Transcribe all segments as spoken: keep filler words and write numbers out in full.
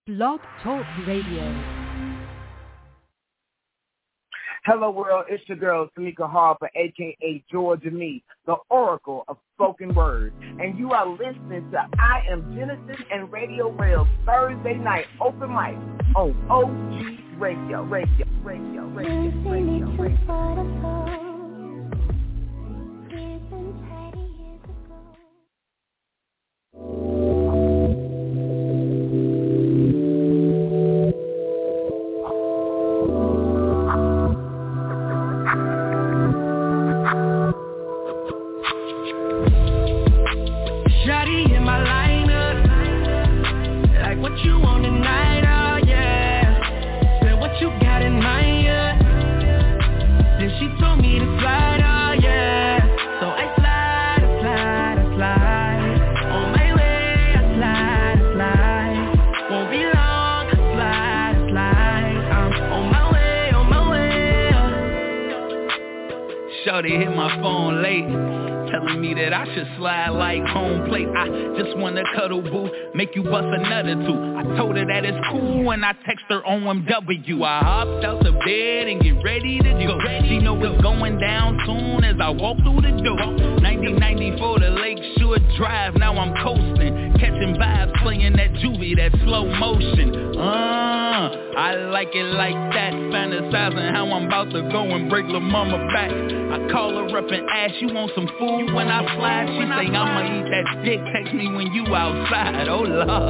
Blog Talk Radio. Hello, world. It's your girl, Tamika Harper, a k a. Georgia Me, the oracle of spoken word. And you are listening to I Am Genesis and Radio Rail's Thursday night open mic on O G Radio, Radio, Radio, Radio, Radio, Radio. Radio. They hit my phone late, telling me that I should slide like home plate. I just wanna cuddle, boo, make you bust another two. I told her that it's cool and I text her on M W. I hopped out the bed and get ready to go. She know it's going down soon as I walk through the door. nineteen ninety-four to Lakeshore Drive, now I'm coasting, catching vibes, playing that juvie, that slow motion. Uh, I like it like that, fantasizing how I'm about to go and break lil' mama back. I call her up and ask, you want some food when I fly? She say, I'ma eat that dick, text me when you outside. Oh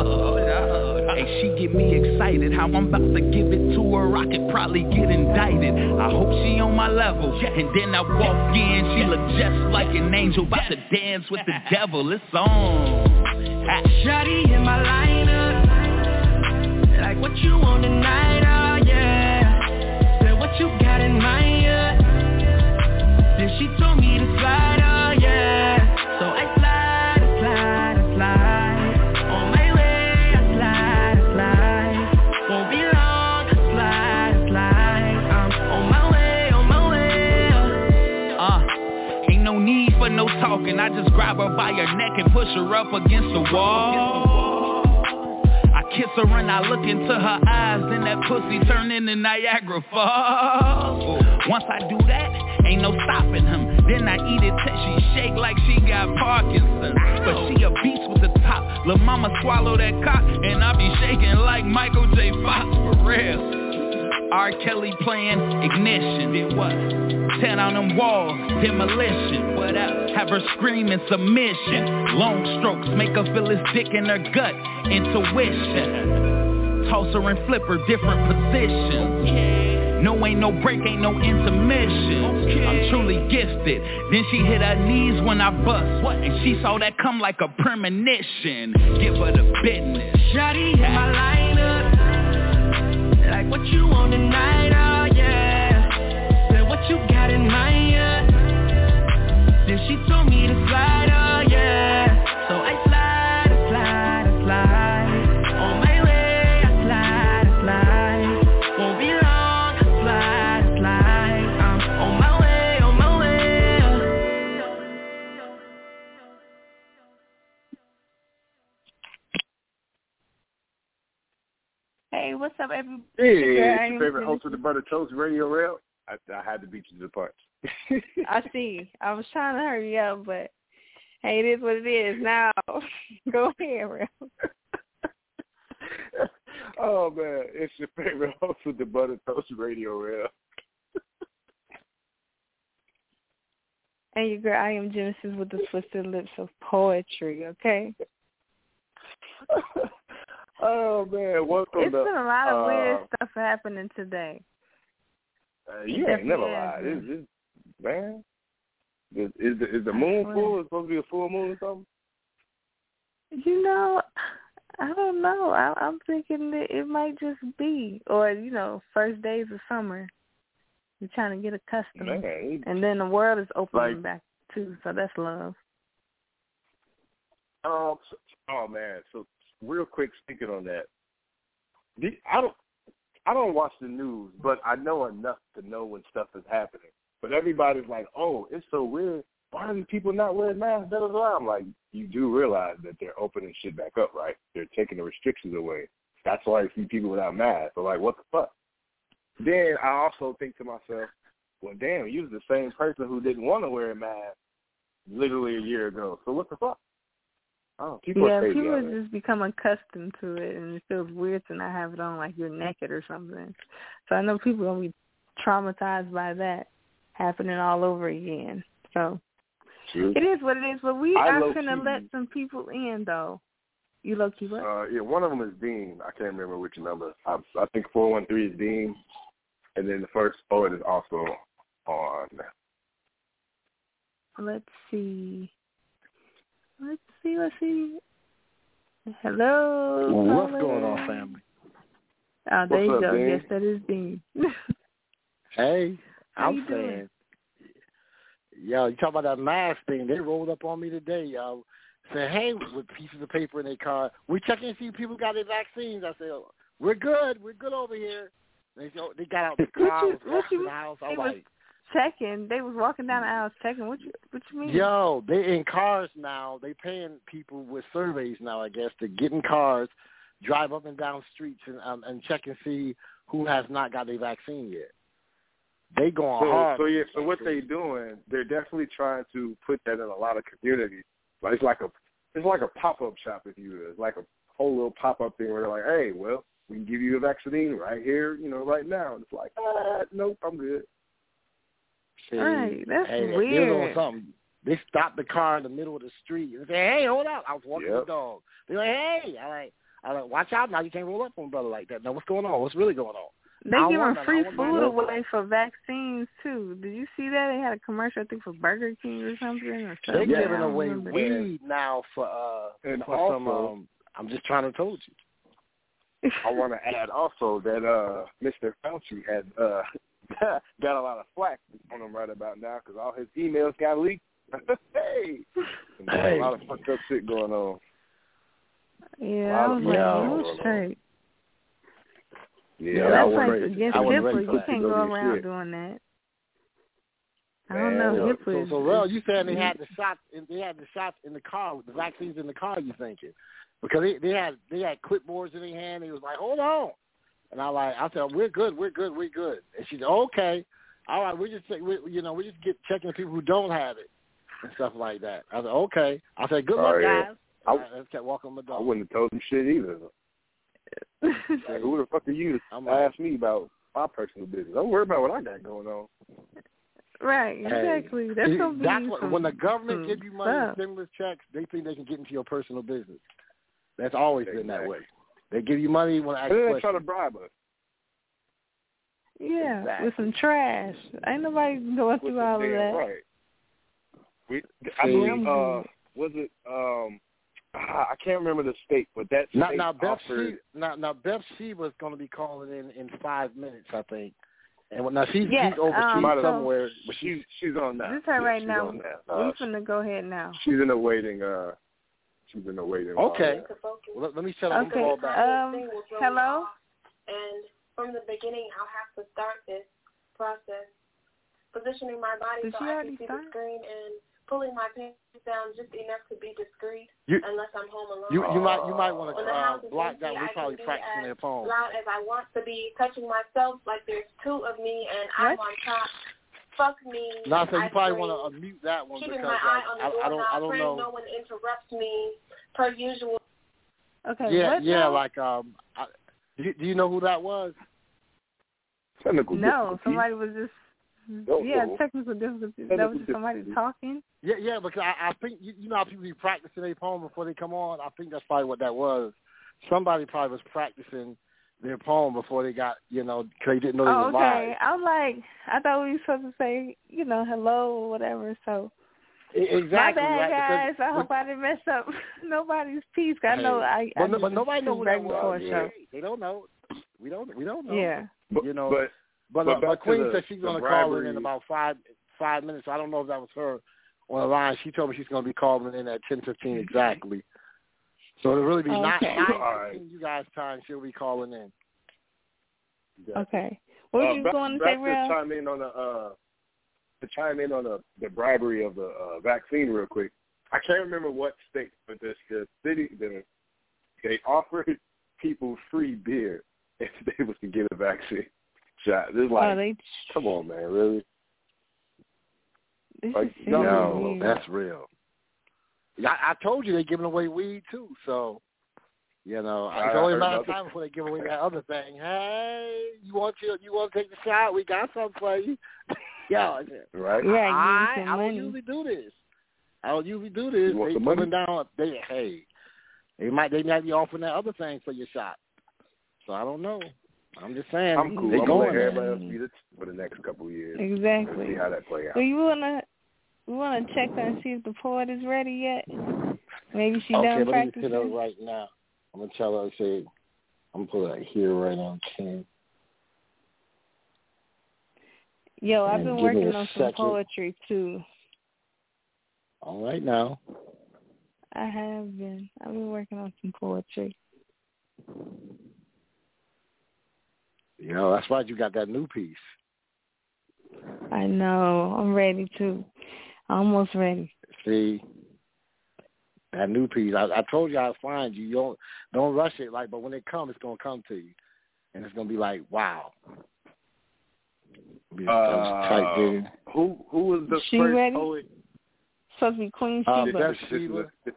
Lord, hey, she get me excited, how I'm about to give it to her, I could probably get indicted. I hope she on my level, and then I walk in, she look just like an angel, about to dance with the devil. It's on. Shawty in my lineup, like what you want tonight, oh yeah. Said what you got in mind, yeah. Then she told me to slide, oh yeah. So I slide, I slide, I slide. On my way, I slide, I slide. Won't be long, I slide, I slide. I'm on my way, on my way. Uh, ain't no need for no talking. I just grab her by her neck and push her up against the wall. I kiss her and I look into her eyes, then that pussy turn into Niagara Falls. Once I do that, ain't no stopping him. Then I eat it till she shake like she got Parkinson's. But she a beast with the top. Lil' mama swallow that cock, and I be shaking like Michael J. Fox for real. R. Kelly playing Ignition. Did what? Tear down them walls, demolition. What else? Have her screaming submission. Long strokes make her feel his dick in her gut. Intuition. Toss her and flip her different positions. Okay. No, ain't no break, ain't no intermission. Okay. I'm truly gifted. Then she hit her knees when I bust. What? And she saw that come like a premonition. Give her the business. Shawty in my lineup, like what you want tonight, oh yeah. Said what you got in mind, yeah. Then she told me to slide, oh yeah. So I slide, I slide, I slide. On my way, I slide, I slide. Won't be long, I slide, I slide. I'm on my way, on my way. Hey, what's up, everybody? Hey, it's your favorite host of the Butter Toast Radio Rail. I, I had to beat you to the punch. I see. I was trying to hurry up, but hey, it is what it is. Now, go ahead, Rail. Oh, man, it's your favorite host of the Butter Toast Radio Rail. And your girl, I Am Genesis with the twisted lips of poetry, okay? Oh, man, welcome It's to, been a lot of uh, weird stuff happening today. Uh, you ain't never lied. It's, it's, man, is, is, the, is the moon full? It's supposed to be a full moon or something? You know, I don't know. I, I'm thinking that it might just be, or, you know, first days of summer. You're trying to get accustomed. Man, and then the world is opening like, back, too, so that's love. Um, so, oh, man, so real quick, speaking on that, the, I don't, I don't watch the news, but I know enough to know when stuff is happening. But everybody's like, "Oh, it's so weird. Why are these people not wearing masks?" Blah, blah, blah. I'm like, you do realize that they're opening shit back up, right? They're taking the restrictions away. That's why you see people without masks. So, like, what the fuck? Then I also think to myself, well, damn, you was the same person who didn't want to wear a mask literally a year ago. So what the fuck? Oh, people yeah, are crazy people out there. just become accustomed to it, and it feels weird to not have it on like you're naked or something. So I know people are going to be traumatized by that happening all over again. So True. it is what it is, but we I are low-key- going to let some people in, though. You low-key what? Uh, yeah, one of them is Dean. I can't remember which number. I, I think four one three is Dean, and then the first poet is also on. Let's see. Let's see, let's see. Hello. What's caller. going on, family? Oh, there What's you up, go. Dean? Yes, that is Dean. Hey, How I'm you saying, doing? yo, you talk about that mask thing. They rolled up on me today, yo. Said, hey, with pieces of paper in their car. We checking to see if people got their vaccines. I said, we're good. We're good over here. They, they got out the car. What you- was what walking you- the house. I they was was- like, Checking. They was walking down the aisle checking. What you What you mean? yo, they in cars now. They paying people with surveys now, I guess, to get in cars, drive up and down streets, and um, and check and see who has not got their vaccine yet. They going So, hard. so yeah, so what they doing? They're definitely trying to put that in a lot of communities. Like it's like a, it's like a pop up shop, if you will. It's like a whole little pop up thing where they're like, hey, well, we can give you a vaccine right here, you know, right now. And it's like, ah, nope, I'm good. See, Right, that's hey, They weird. was on something. They stopped the car in the middle of the street and said, hey, hold up. I was walking Yep. the dog. They're like, hey. I like, I like, watch out now. You can't roll up on a brother like that. Now, what's going on? What's really going on? They I giving want that. I free want food that. away for vaccines, too. Did you see that? They had a commercial, I think, for Burger King or something. Or They're something. Yeah. giving I don't away remember. weed now for, uh, And for some, also- um, I'm just trying to told you. I want to add also that uh, Mister Fauci had uh, got a lot of flack on him right about now because all his emails got leaked. hey, and there's Hey. a lot of fucked up shit going on. Yeah, Wow, I was like, yo. no straight. Yeah, Yeah, I that's was like ready. against I wasn't HIPAA. ready for You that. can't Go go get around shit. doing that. I Man, don't know. so- HIPAA So, is, so Rel, is- you saying they had the shots? In, they had the shots in the car, the vaccines in the car. You thinking? Because they, they had they had clipboards in their hand. They was like, hold on, and I like I said, we're good, we're good, we're good. And she said, okay, all right, we just we, you know we just get checking people who don't have it and stuff like that. I said, okay. I said, good Oh, luck, yeah. guys. I- I, I just kept walking my I dog. wouldn't have told him shit either. Like, who the fuck are you to I'm like- ask me about my personal business? Don't worry about what I got going on. right, exactly. Hey, That's see, gonna be that's what, some, when the government some gives you money in stuff. stimulus checks, they think they can get into your personal business. That's always been that Exactly. way. They give you money when I ask And then they questions. try to bribe us. Yeah, Exactly. with some trash. Ain't nobody going With through the all of damn that. right. We, I See, believe, I'm uh, good. was it, um, ah, I can't remember the state, but that Now, state now, Beth offered, she, now, now, Beth Sheba's going to be calling in in five minutes, I think. And when, now she's, Yeah, she's overseas um, Might have- somewhere. but she's, she's on that. This her Yeah, right she's now. on that. We Uh, finna go ahead now. she's in a waiting, uh, she's in a waiting. Okay. uh, Well, let, let me shut up and Okay. call back. Um, hello. And from the beginning, I'll have to start this process, positioning my body Did so she I already can see start? the screen and pulling my pants down just enough to be discreet, You, unless I'm home alone. you, you might, you might want to When the uh, house is block empty, that. We're I probably can be practicing as their poem. loud as I want to be, touching myself like there's two of me and I'm What? on top. Fuck me. No, so you I probably scream, want to unmute that one keeping because my eye like, on the I, I doorknob, don't, I don't praying know. no one interrupts me, per usual. Okay. Yeah, what yeah, now? like um, I, do, you, do you know who that was? technical No, difficulty. somebody was just. No, yeah, no. technical difficulties. That Technical was just somebody difficulties. talking. Yeah, yeah, because I, I think you, you know how people be practicing their poem before they come on. I think that's probably what that was. Somebody probably was practicing their poem before they got, you know, because they didn't know they Oh, was okay. live. I'm like, I thought we were supposed to say, you know, hello or whatever. So E- Exactly. my bad, right? guys. Because I hope I didn't mess up nobody's peace. I Hey, know I. but, I no, but just nobody knows was who right that before was. a show. They don't know. We don't. We don't know. Yeah. But, You know, but But, But uh, back but to Queen the- said she's the going to call in bribery. in about five five minutes. I don't know if that was her on the line. She told me she's going to be calling in at ten fifteen exactly. So it'll really be Okay. nine All fifteen right. you guys' time. She'll be calling in. Okay. What were uh, you back, going to back say, Real? to chime in on the uh, to chime in on the, the bribery of the uh, vaccine real quick. I can't remember what state, but the, the city the, they offered people free beer if they was to get a vaccine shot. It's like, oh, they, come on, man, really? This Like, is no, No, weird. that's real. I, I told you they're giving away weed too, so you know I it's only a heard matter of about time before they give away that other thing. Hey, you want to you want to take the shot? We got something for you. Yo, I said, right? Yeah, I, give you some I don't money. usually do this. I don't usually do this. You want They some money? pulling down. They hey, they might they might be offering that other thing for your shot. So I don't know. I'm just saying. I'm cool. They I'm gonna let going there. everybody else beat it for the next couple of years. Exactly. Let's see how that play out. So you wanna we wanna check and see if the poet is ready yet? Maybe she Okay, done let me practicing. just hit her right now. I'm gonna tell her. Say, I'm gonna put it here right on King. Yo, I've And been give me working a on some second. poetry too. All right now. I have been. I've been working on some poetry. You know, that's why you got that new piece. I know. I'm ready too. Almost ready. See, that new piece. I, I told you I'd find you. You don't don't rush it. Like, but when it comes, it's gonna come to you, and it's gonna be like, wow. Be Uh, tight there. who who was the She first ready? poet? Supposed to be Queen Um, Sheba. that's This is Sheba. a-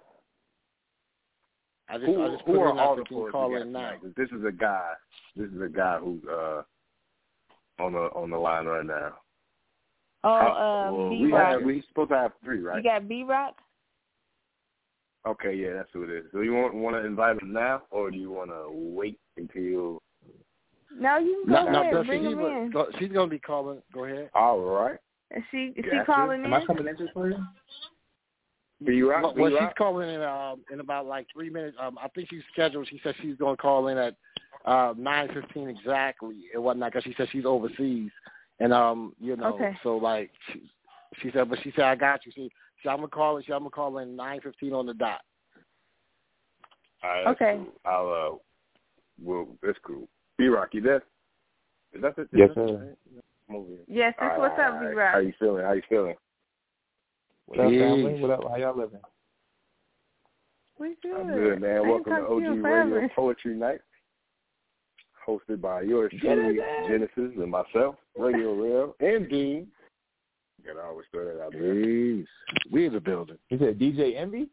I just, Who, I just who put are in all that the so you poets call we got in now. tonight? 'Cause This is a guy. This is a guy who's uh on the on the line right now. Oh, How- uh, well, B we Rock. have we supposed to have three, right? You got B Rock? Okay, yeah, that's who it is. So you want want to invite him now, or do you want to wait until? No, you can go No, no, ahead. that's Bring him Sheba. in. Go- She's gonna be calling. Go ahead. All right. Is she is she Gotcha. calling Am in? I coming in just for you? B Rock. Well, B well, she's Rock. calling in um, in about like three minutes. Um, I think she's scheduled. She said she's going to call in at uh, nine fifteen exactly and whatnot because she said she's overseas. And um, you know, Okay. so like she, she said, but she said I got you. She, she I'm gonna call it. She, I'm gonna call in nine fifteen on the dot. All right, that's Okay. Cool. I'll uh, well, that's cool. B Rock, you there? Is that the? Is Yes, that sir. the- I'm over here. Yes, that's All what's right, up, all B right. Rock. How you feeling? How you feeling? What up, family? Peace. What up? How y'all living? We good. I'm good, man. I ain't Welcome to talked O you G in Radio forever. Poetry Night, hosted by yours truly, Genesis, and myself, Radio Real, and Dean. Gotta always throw that out there. Peace. We in the building. You said D J Envy?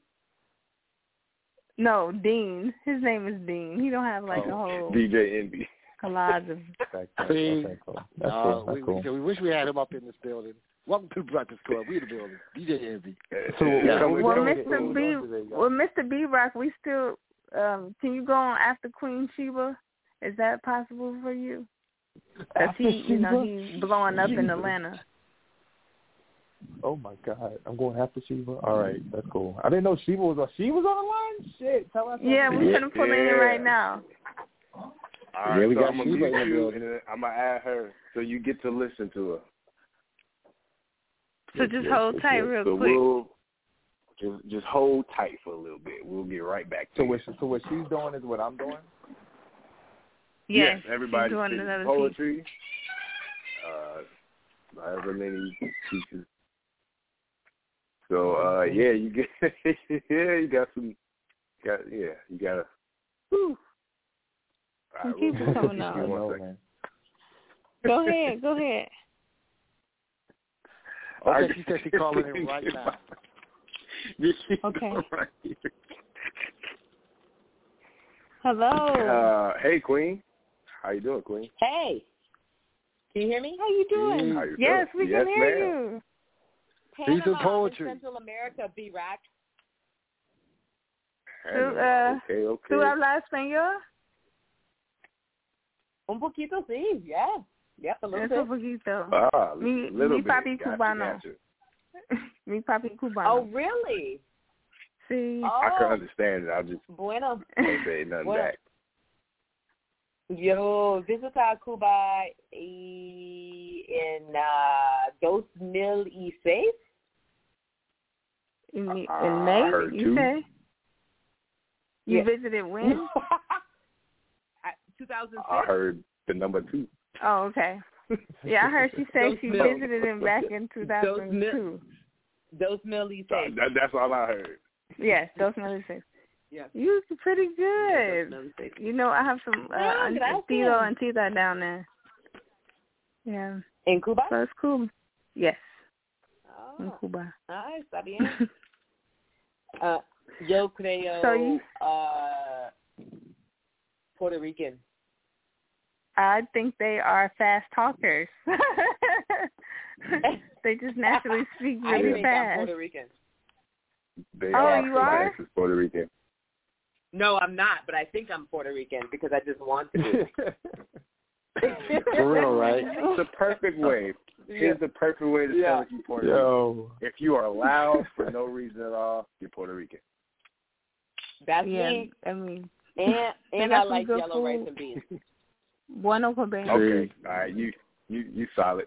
No, Dean. His name is Dean. He don't have like Oh, a whole D J Envy. collage of. Okay, cool. See, Okay, cool. That's uh, cool. That's we, cool. we, we wish we had him up in this building. Welcome to the Breakfast Club. We in the building. D J Envy. So, Yeah, what we Well, doing Mister today? What we B, doing today, y'all? well, Mister B Rock, we still. Um, can you go on after Queen Sheba? Is that possible for you? Because After he, you know, Sheba? he's blowing up in Jesus. Atlanta. Oh my God, I'm going after Sheba. All right, that's cool. I didn't know Sheba was on. She was on the line. Shit, tell us. Yeah, we're Yeah, gonna pull in yeah. right now. All right, Yeah, we so got I'm gonna Sheba mute in the you, building. and then I'm gonna add her, so you get to listen to her. So just hold tight real so quick. We'll just just hold tight for a little bit. We'll get right back to So you. what? So what she's doing is what I'm doing. Yes, yes, everybody's she's doing spitting another poetry. Uh, however many pieces. So uh, yeah, you get yeah, you got some, got yeah, you got to. Whew. Some All right, people we'll- coming give out. me I one know, second. man. Go ahead, go ahead. Okay, she said she calling in right now. Okay. Right here. Hello. Uh, hey, Queen. How you doing, Queen? Hey, can you hear me? How you doing? How you Yes, feeling? we Yes, can hear ma'am. you. These are Panama poetry. in Central America, B-Rock. Tú, uh, okay, okay. ¿Tú hablas español? Un poquito, sí, yeah. Yep, a little Es un bit. poquito. Ah, Mi, little mi bit. papi Gotcha, cubano. gotcha. Mi papi Oh, cubano. really? Sí. Oh, I can understand it. I just bueno. can't say nothing Bueno. back. Yo visité Cuba y en uh, dos mil seis. In, in Uh, May, I heard you two. say? You Yeah. visited when? two thousand six. I heard the number two. Oh, okay. Yeah, I heard she said Those she mil- visited him back in two thousand two. Dos mil So seis. that, that's all I heard. Yes, those mil seis. Yeah. You was pretty Yeah, good. You know, I have some uh, Yeah, auntie gracias. Tito and Tita down there. Yeah. In Cuba? So it's cool. Yes. Oh. In Cuba. Ay, está bien. uh, yo creo So you- uh, Puerto Rican. I think they are fast talkers. They just naturally speak I really think I'm fast. Puerto Rican. They Oh, are you so are? nice as Puerto Rican. No, I'm not, but I think I'm Puerto Rican because I just want to be. For real, right? It's the perfect way. Here's the perfect way to Yeah. tell if you're Puerto Rican. Yo. If you are loud for no reason at all, you're Puerto Rican. That's Yeah, me. I mean, And They and got I some like good yellow food. rice and beans. bueno con beans. Okay. All right. You you you solid.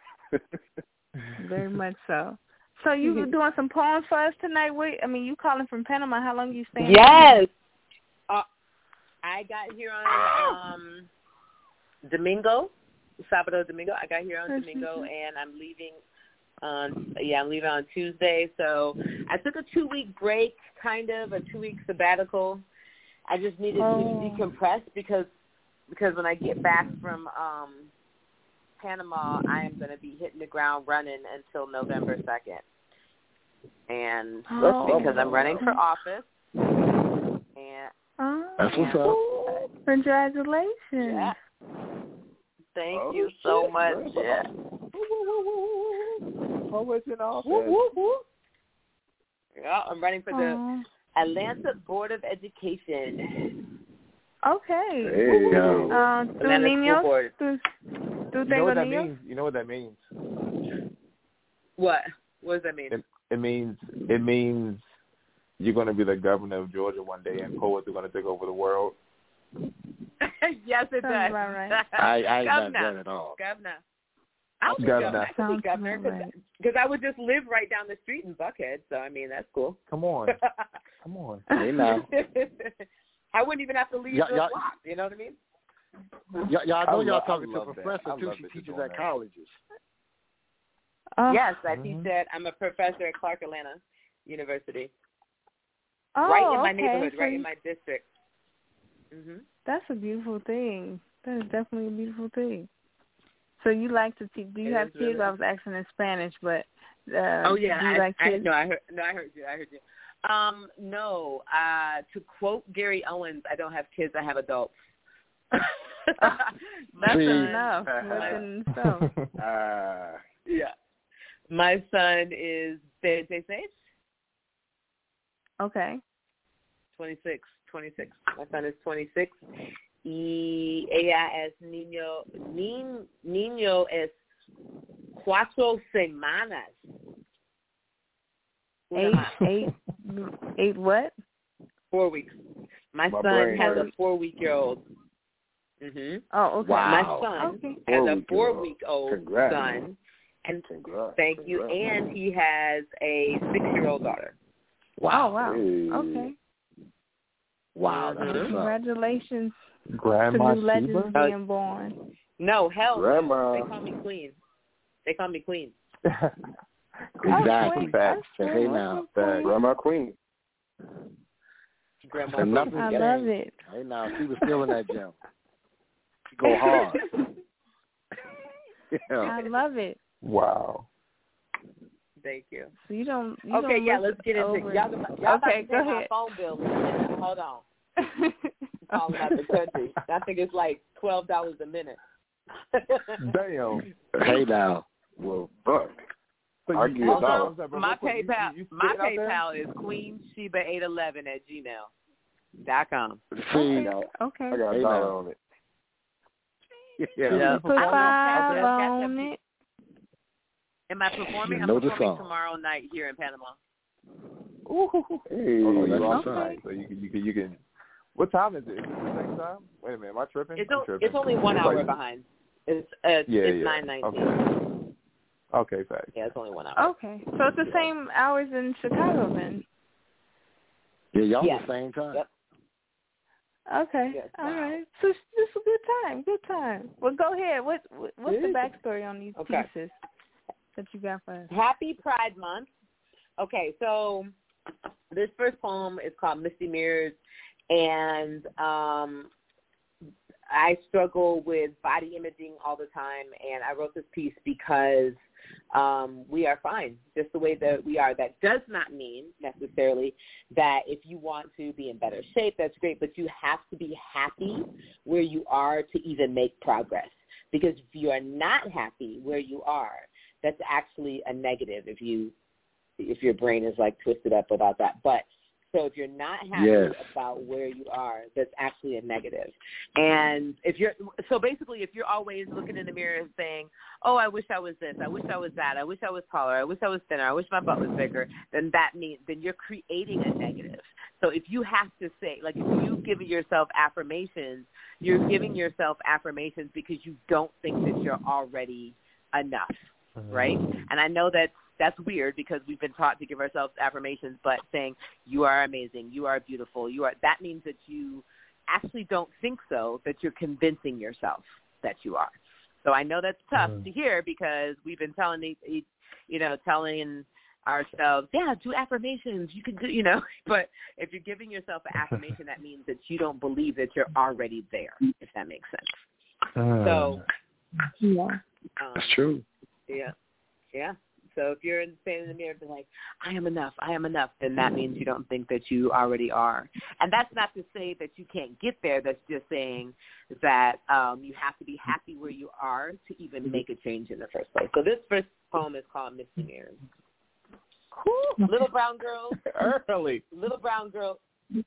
Very much so. So you were doing some poems for us tonight? Wait, I mean, you calling from Panama. How long you staying? Yes. Uh, I got here on um, Domingo, Sábado Domingo. I got here on Domingo, and I'm leaving on yeah, I'm leaving on Tuesday. So I took a two week break, kind of a two week sabbatical. I just needed Oh. to decompress because because when I get back from um, Panama, I am going to be hitting the ground running until November second, and Oh. because I'm running for office. And Oh. That's what's up. Congratulations. yeah. Thank Oh, you so shit. much. Right. Yeah. How was it all? Whoop, whoop, whoop. Yeah, I'm running for the Oh. Atlanta Board of Education. Okay. Hey. Uh, ¿Tú Atlanta School niños? Board. ¿Tú, tú You know tengo what that niños? means? You know what that means? What? What does that mean? It, it means it means you're going to be the governor of Georgia one day, and poets are going to take over the world. Yes, it Sounds does. about right. I, I ain't not Governor. that at all. Governor. I'll be Governor. governor. I could be Sounds governor about right. because I would just live right down the street in Buckhead. So, I mean, that's cool. Come on. Come on. Hey, now. I wouldn't even have to leave Yeah, the yeah. block. You know what I mean? Y- y'all know I y'all love- talking I to a love that. professor, I too. love She that you're teaches doing at that. colleges. Oh. Yes, I Mhm. teach at, I'm a professor at Clark Atlanta University. Oh, right in my okay. neighborhood, So right you- in my district. Mhm. That's a beautiful thing. That is definitely a beautiful thing. So you like to teach? Do you It have is kids? really- I was asking in Spanish, but uh, Oh yeah, do you I, like I, kids? no, I heard, no, I heard you, I heard you. Um, no, uh, to quote Gary Owens, I don't have kids, I have adults. That's See. enough. Listen, so Uh, Yeah. My son is twenty-six, okay. twenty-six, twenty-six. My son is twenty-six. Y ella es niño, ni, niño es cuatro semanas. Una Eight, más. eight, eight. What? Four weeks. My, My son brain has hurts. a four-week-year-old. Mhm. Oh, okay. Wow. My son Okay. has a Four-week-old. four-week-old Congrats. son, and Congrats. thank you. Congrats. And he has a six-year-old daughter. Oh, wow. Hey. Okay. Wow, that's Mhm. what's up. Congratulations Grandma to new legends Sheba? being born. No, hell, no. Grandma. They call me Queen. They call me Queen. Exactly. Oh, Facts. that's Hey, cool. now. Facts. Grandma Queen. Grandma. And nothing I changed. love it. Hey, now, she was still in that gym. She go hard. Yeah. I love it. Wow. Thank you. So you don't. You Okay, don't yeah, look let's get into over. it. Y'all, y'all about Okay, to go pay my ahead. phone bill. in a minute. Hold on. I'm calling out the country. I think it's like twelve dollars a minute. Damn. Hey, now. Well, fuck. So I you- give Also, out. What's up, bro? my What's up? You- PayPal, you- you my spitting out there? PayPal is queen sheba eight eleven at gmail dot com. See, Okay. I got a Hey, dollar now. on it. yeah. Yeah. Put Performing five out there? on it. Am I performing? You I'm know the performing song. tomorrow night here in Panama. Ooh. Hey. Oh, you that's on what's time. up. So you can, you can, you can. What time is it? Is it the same time? Wait a minute, am I tripping? It's, I'm o- tripping. it's only one It's hour like- behind. It's uh, Yeah, it's yeah. nine nineteen. Okay. Okay, thanks. Yeah, it's only one hour. Okay. So it's the same hours in Chicago then. Yeah, y'all Yeah. at the same time. Yep. Okay. Yes, All wow. right. So it's just a good time. Good time. Well, go ahead. What, what what's the Yeah. backstory on these Okay. pieces that you got for us? Happy Pride Month. Okay, so this first poem is called Misty Mirrors, and um, I struggle with body imaging all the time, and I wrote this piece because um, we are fine just the way that we are. That does not mean necessarily that if you want to be in better shape, that's great, but you have to be happy where you are to even make progress, because if you are not happy where you are, that's actually a negative if you if your brain is like twisted up about that. But so if you're not happy yes. about where you are, that's actually a negative. And if you're so basically if you're always looking in the mirror and saying, oh, I wish I was this, I wish I was that, I wish I was taller, I wish I was thinner, I wish my butt was bigger, then that means then you're creating a negative. So if you have to say, like if you give yourself affirmations, you're giving yourself affirmations because you don't think that you're already enough, right? And I know that that's weird because we've been taught to give ourselves affirmations, but saying you are amazing, you are beautiful, you are, that means that you actually don't think so, that you're convincing yourself that you are. So I know that's tough mm. to hear because we've been telling, the, you know, telling ourselves, yeah, do affirmations, you can do, you know, but if you're giving yourself an affirmation, that means that you don't believe that you're already there, if that makes sense. Uh, so, yeah, um, that's true. Yeah, yeah. So if you're standing in the mirror and like, I am enough, I am enough, then that means you don't think that you already are. And that's not to say that you can't get there. That's just saying that um, you have to be happy where you are to even make a change in the first place. So this first poem is called Misty Mirrors. Cool. Little brown girl. Early. Little brown girl.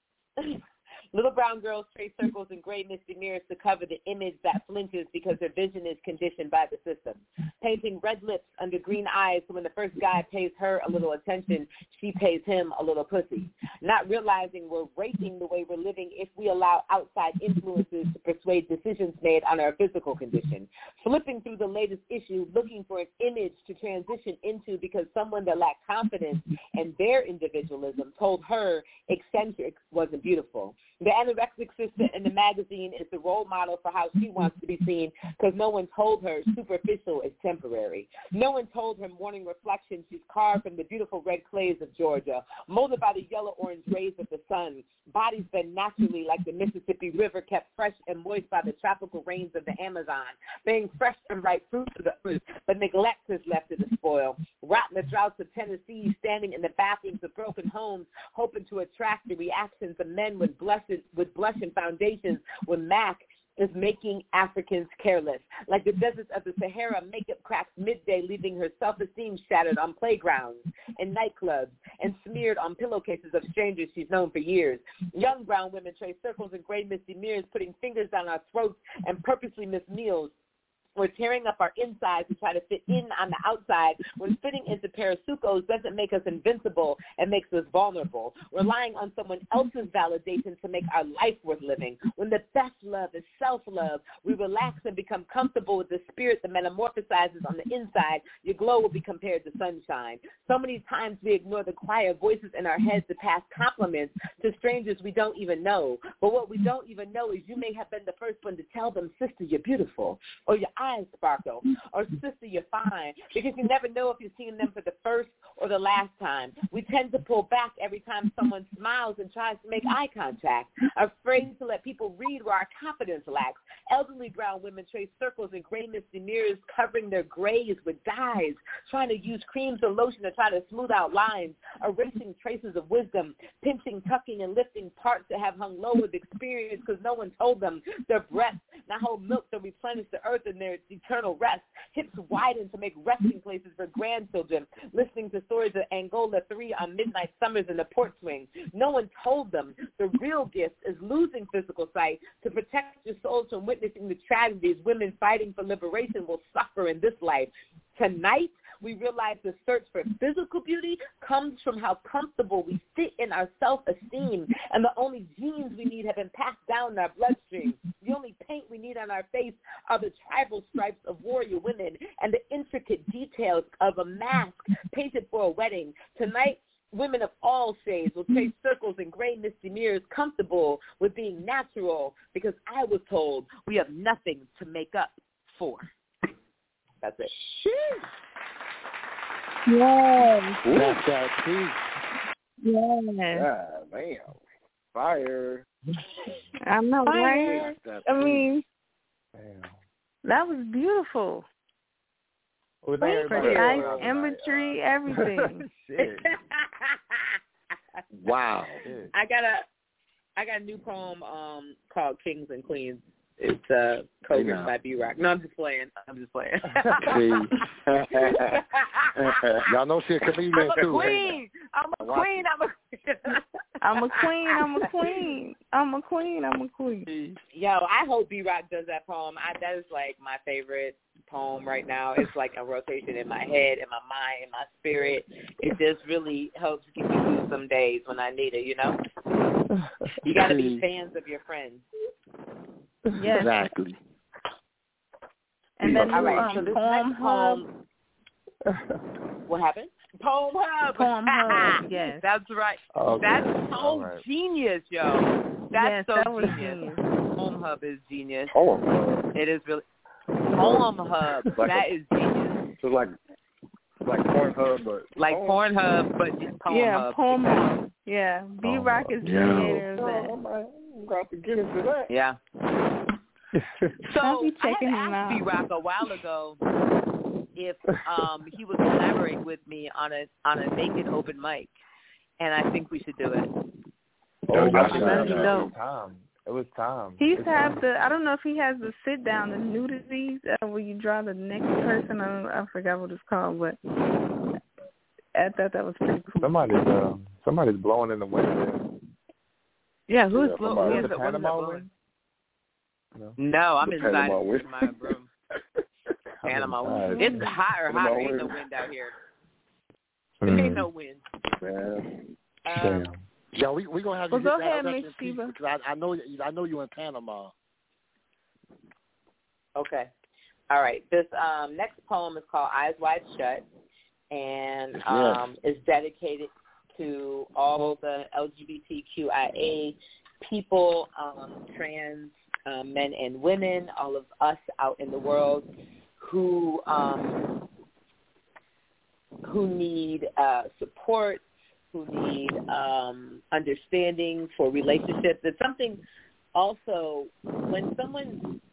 Little brown girls trace circles in gray misty mirrors to cover the image that flinches because their vision is conditioned by the system. Painting red lips under green eyes so when the first guy pays her a little attention, she pays him a little pussy. Not realizing we're raping the way we're living if we allow outside influences to persuade decisions made on our physical condition. Flipping through the latest issue, looking for an image to transition into because someone that lacked confidence in their individualism told her eccentric wasn't beautiful. The anorexic sister in the magazine is the role model for how she wants to be seen because no one told her superficial is temporary. No one told her morning reflection she's carved from the beautiful red clays of Georgia, molded by the yellow-orange rays of the sun. Bodies bend naturally like the Mississippi River, kept fresh and moist by the tropical rains of the Amazon. Being fresh and ripe fruit to the earth, but neglect is left to the spoil. Rot in the droughts of Tennessee, standing in the bathrooms of broken homes, hoping to attract the reactions of men with blessed with blushing foundations when Mac is making Africans careless. Like the deserts of the Sahara, makeup cracks midday, leaving her self-esteem shattered on playgrounds and nightclubs and smeared on pillowcases of strangers she's known for years. Young brown women trace circles in gray misty mirrors, putting fingers down our throats and purposely miss meals. We're tearing up our insides to try to fit in on the outside when fitting into parasucos doesn't make us invincible and makes us vulnerable. Relying on someone else's validation to make our life worth living. When the best love is self-love, we relax and become comfortable with the spirit that metamorphosizes on the inside. Your glow will be compared to sunshine. So many times we ignore the quiet voices in our heads to pass compliments to strangers we don't even know. But what we don't even know is you may have been the first one to tell them, sister, you're beautiful, or your eyes sparkle, or sister, you're fine, because you never know if you're seeing them for the first or the last time. We tend to pull back every time someone smiles and tries to make eye contact, afraid to let people read where our confidence lacks. Elderly brown women trace circles in gray misty mirrors, covering their grays with dyes, trying to use creams or lotion to try to smooth out lines, erasing traces of wisdom, pinching, tucking, and lifting parts that have hung low with experience because no one told them their breasts now hold milk to replenish the earth and their eternal rest. Hips widen to make resting places for grandchildren, listening to stories of Angola three on midnight summers in the port swing. No one told them the real gift is losing physical sight to protect your souls from witnessing the tragedies women fighting for liberation will suffer in this life. Tonight, we realize the search for physical beauty comes from how comfortable we sit in our self-esteem, and the only genes we need have been passed down in our bloodstream. The only paint we need on our face are the tribal stripes of warrior women and the intricate details of a mask painted for a wedding. Tonight, women of all shades will trace circles in gray misty mirrors, comfortable with being natural, because I was told we have nothing to make up for. That's it. Yes. That's that too. Yes. Yeah, man. Fire. I know, Fire. right? I mean, Damn. that was beautiful. Was Wait, Precise uh, imagery, everything. Shit. Wow. Shit. I got a, I got a new poem um called Kings and Queens. It's uh, co-written by B-Rock. No, I'm just playing. I'm just playing. Y'all know she's a comedian I'm a too. queen. I'm a queen. I'm a queen. I'm a queen. I'm a queen. I'm a queen. I'm a queen. Yo, I hope B-Rock does that poem. I, that is like my favorite poem right now. It's like a rotation in my head, in my mind, in my spirit. It just really helps get me through some days when I need it, you know? You got to be fans of your friends. Yes. Exactly. And then All right, um, so this Poem next Hub. poem, what happened? Poem Hub. Poem Hub, yes. That's right. Okay. That's so All right. genius, yo. That's yes, so that was genius. genius. Poem Hub is genius. Poem Hub. It is really Poem Hub. Like that a- is genius. So like, like Pornhub, but Like poem. Pornhub, but just Poem yeah, Hub. Poem Hub. Yeah, B-Rock is the Yeah. creator of Oh, that. I'm gonna I'm gonna have to get into that. Yeah. So I'll be I checking had him asked out. B-Rock a while ago if um, he would collaborate with me on a on a naked open mic, and I think we should do it. Oh, That'd my be God. dope. It was time. It was time. He used to It's have time. the, I don't know if he has the sit down, the nudity, uh, where you draw the next person. I, don't, I forgot what it's called, but I thought that was pretty cool. Somebody's uh, somebody's blowing in the wind there. Yeah, who's Yeah, blowing? somebody- Who is the it? What is that Panama blowing? wind? No. No, I'm The inside Panama wind. in my room. Panama I'm wind. inside. It's hot or Panama hot. There ain't no wind. wind out here. Mm. There ain't no wind. Man. Um, Damn. Yeah, we we gonna have you Well, get go that ahead, rest Miss in peace Sheba. because I, I know I know you in Panama. Okay. All right. This um, next poem is called Eyes Wide Shut, and um, is dedicated to all the L G B T Q I A people, um, trans um, men and women, all of us out in the world who um, who need uh, support, who need um, understanding for relationships. It's something also when someone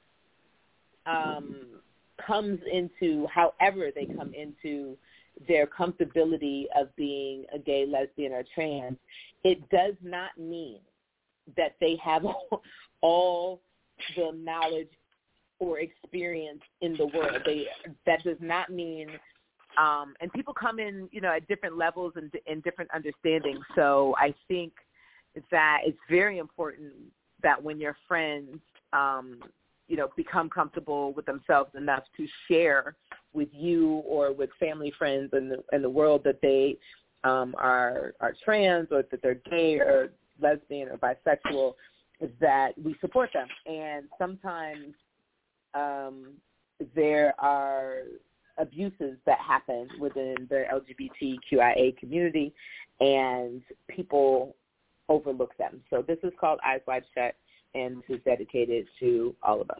um, comes into, however they come into their comfortability of being a gay, lesbian, or trans, it does not mean that they have all, all the knowledge or experience in the world. They, that does not mean Um, and people come in, you know, at different levels and, and different understandings. So I think that it's very important that when your friends, um, you know, become comfortable with themselves enough to share with you or with family friends in the, in the world that they um, are are trans or that they're gay or lesbian or bisexual, is that we support them. And sometimes um, there are abuses that happen within the L G B T Q I A community, and people overlook them. So this is called Eyes Wide Shut, and this is dedicated to all of us.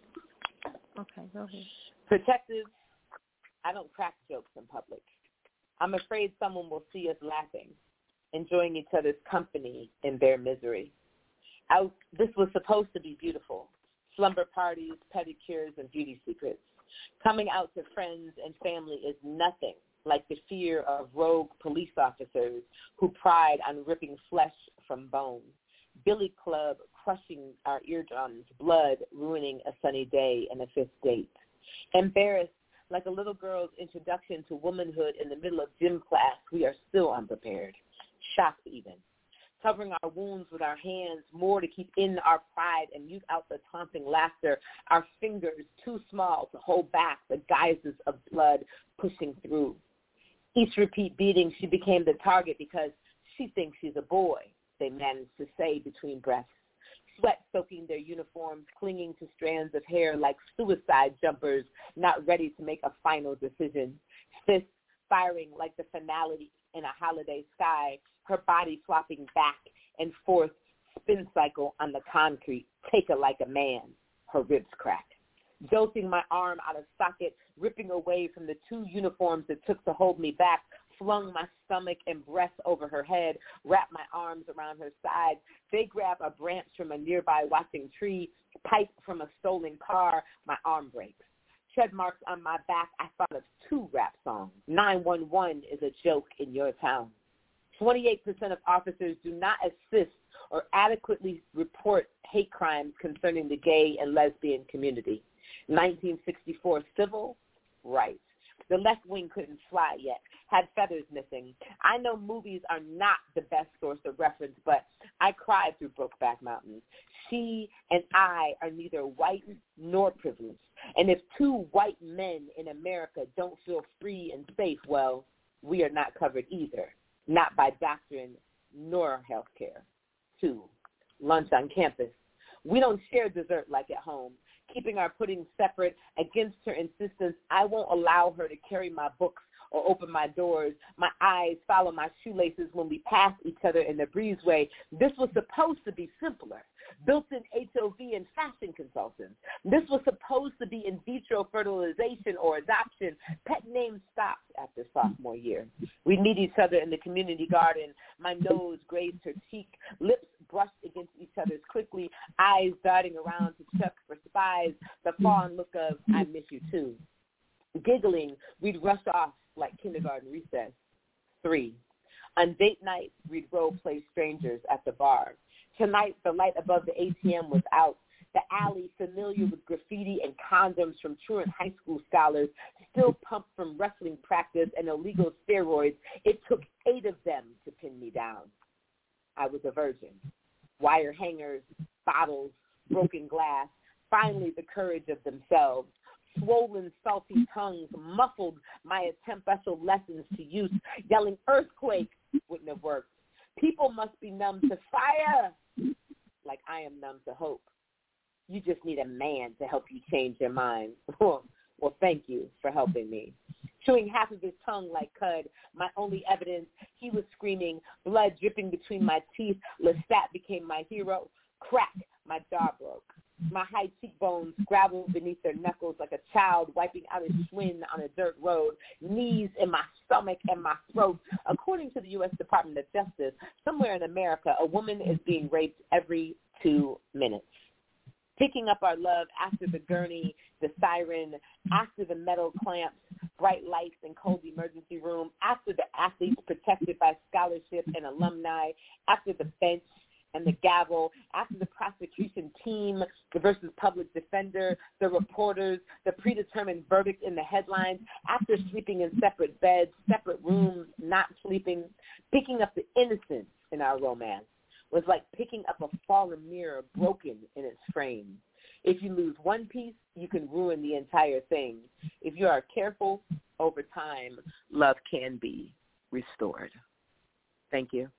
Okay, go ahead. Protective, I don't crack jokes in public. I'm afraid someone will see us laughing, enjoying each other's company in their misery. I, this was supposed to be beautiful. Slumber parties, pedicures, and beauty secrets. Coming out to friends and family is nothing like the fear of rogue police officers who pride on ripping flesh from bone. Billy Club crushing our eardrums, blood ruining a sunny day and a fifth date. Embarrassed like a little girl's introduction to womanhood in the middle of gym class, we are still unprepared. Shocked even. Covering our wounds with our hands, more to keep in our pride and mute out the taunting laughter, our fingers too small to hold back the guises of blood pushing through. Each repeat beating, she became the target because she thinks she's a boy, they managed to say between breaths. Sweat soaking their uniforms, clinging to strands of hair like suicide jumpers, not ready to make a final decision. Fists firing like the finality in a holiday sky, her body flopping back and forth, spin cycle on the concrete, take her like a man, her ribs crack. Jolting my arm out of socket, ripping away from the two uniforms it took to hold me back, flung my stomach and breast over her head, wrapped my arms around her sides. They grab a branch from a nearby watching tree, pipe from a stolen car, my arm breaks. Tread marks on my back, I thought of two rap songs. nine one one is a joke in your town. twenty-eight percent of officers do not assist or adequately report hate crimes concerning the gay and lesbian community. nineteen sixty-four civil rights. The left wing couldn't fly yet, had feathers missing. I know movies are not the best source of reference, but I cried through Brokeback Mountain. She and I are neither white nor privileged. And if two white men in America don't feel free and safe, well, we are not covered either, not by doctrine nor health care. Two, lunch on campus. We don't share dessert like at home. Keeping our pudding separate, against her insistence, I won't allow her to carry my books or open my doors. My eyes follow my shoelaces when we pass each other in the breezeway. This was supposed to be simpler. Built-in H O V and fashion consultants. This was supposed to be in vitro fertilization or adoption. Pet names stopped after sophomore year. We meet each other in the community garden. My nose grazed her cheek, lips brushed against each other's quickly, eyes darting around to check for spies, the fond look of, I miss you too. Giggling, we'd rush off like kindergarten recess. Three, on date night, we'd role play strangers at the bar. Tonight, the light above the A T M was out. The alley, familiar with graffiti and condoms from truant high school scholars, still pumped from wrestling practice and illegal steroids. It took eight of them to pin me down. I was a virgin. Wire hangers, bottles, broken glass, finally the courage of themselves. Swollen, salty tongues muffled my attempt special lessons to use. Yelling earthquake wouldn't have worked. People must be numb to fire like I am numb to hope. You just need a man to help you change your mind. Well, thank you for helping me. Chewing half of his tongue like cud, my only evidence, he was screaming, blood dripping between my teeth. Lestat became my hero. Crack, my jaw broke. My high cheekbones graveled beneath their knuckles like a child wiping out a Schwinn on a dirt road, knees in my stomach and my throat. According to the U S Department of Justice, somewhere in America, a woman is being raped every two minutes. Picking up our love after the gurney, the siren, after the metal clamps, bright lights and cold emergency room, after the athletes protected by scholarship and alumni, after the bench and the gavel, after the prosecution team versus public defender, the reporters, the predetermined verdict in the headlines, after sleeping in separate beds, separate rooms, not sleeping, picking up the innocence in our romance was like picking up a fallen mirror broken in its frame. If you lose one piece, you can ruin the entire thing. If you are careful, over time, love can be restored. Thank you.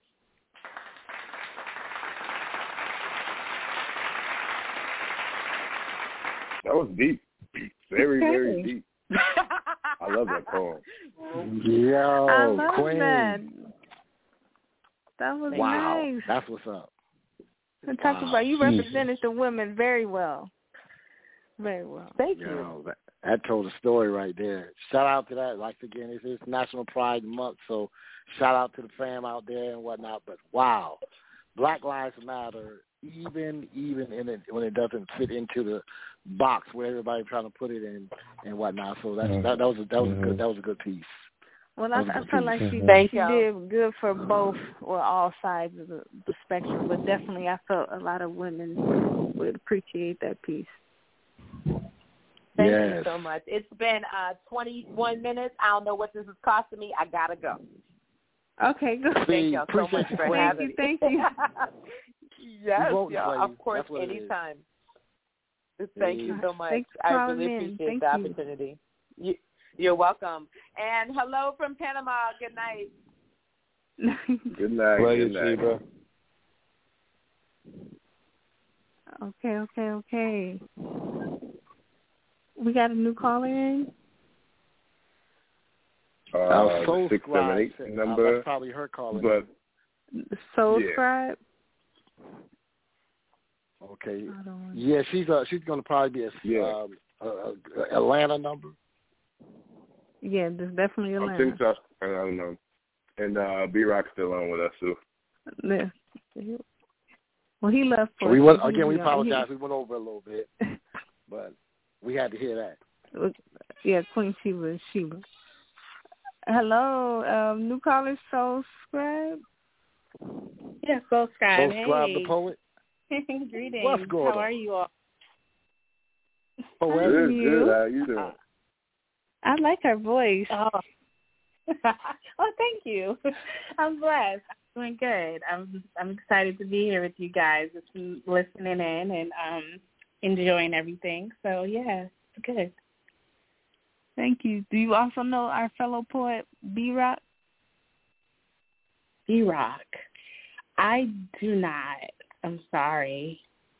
That was deep. Very, very deep. I love that poem. Yo, I love Queen. that. That was wow. nice. That's what's up. And talk Wow. about you represented the women very well. Very well. Thank you. you. Know, that, that told a story right there. Shout out to that. Like, again, it's, it's National Pride Month, so shout out to the fam out there and whatnot. But, wow, Black Lives Matter, even even in it, when it doesn't fit into the box where everybody's trying to put it in and whatnot. So that's, that, that was a, that was a good that was a good piece. Well, I, I felt like she, Thank she you. did good for both or all sides of the, the spectrum, but definitely I felt a lot of women would appreciate that piece. Thank yes. you so much. It's been uh, twenty-one minutes. I don't know what this is costing me. I got to go. Okay, good. Thank y'all so much you, for thank having you, me. Thank you. Yes, voting y'all. for you. Of course, That's anytime. Thank you so much. Thanks for I calling really in. appreciate Thank the you. opportunity. You, you're welcome. And hello from Panama. Good night. Good night. Love you, Good night. Sheba. Okay, okay, okay. We got a new caller in? Uh, Uh, Soul six seven Scribe eight said- number, uh, that's probably her calling. but Soul Yeah. Scribe? Okay. I don't want Yeah, she's uh, she's going to probably be a Yeah. um, uh, uh, Atlanta number. Yeah, there's definitely I Atlanta. think so. I don't know. And uh, B-Rock's still on with us, too. Yeah. Well, he left for we went, Again, he, we he, apologize. We went over a little bit, but we had to hear that. Yeah, Queen Sheba, Sheba. Hello, um, new caller, Soul Scribe. Yeah, Soul Scribe. Soul Scribe, hey. the poet. Greetings. What's going How on? are you all? Oh, well, good, you? good. How you doing? I like her voice. Oh, oh thank you. I'm blessed. I'm doing good. I'm I'm excited to be here with you guys, just listening in and um enjoying everything. So yeah, it's good. Thank you. Do you also know our fellow poet, B-Rock? B-Rock. I do not. I'm sorry.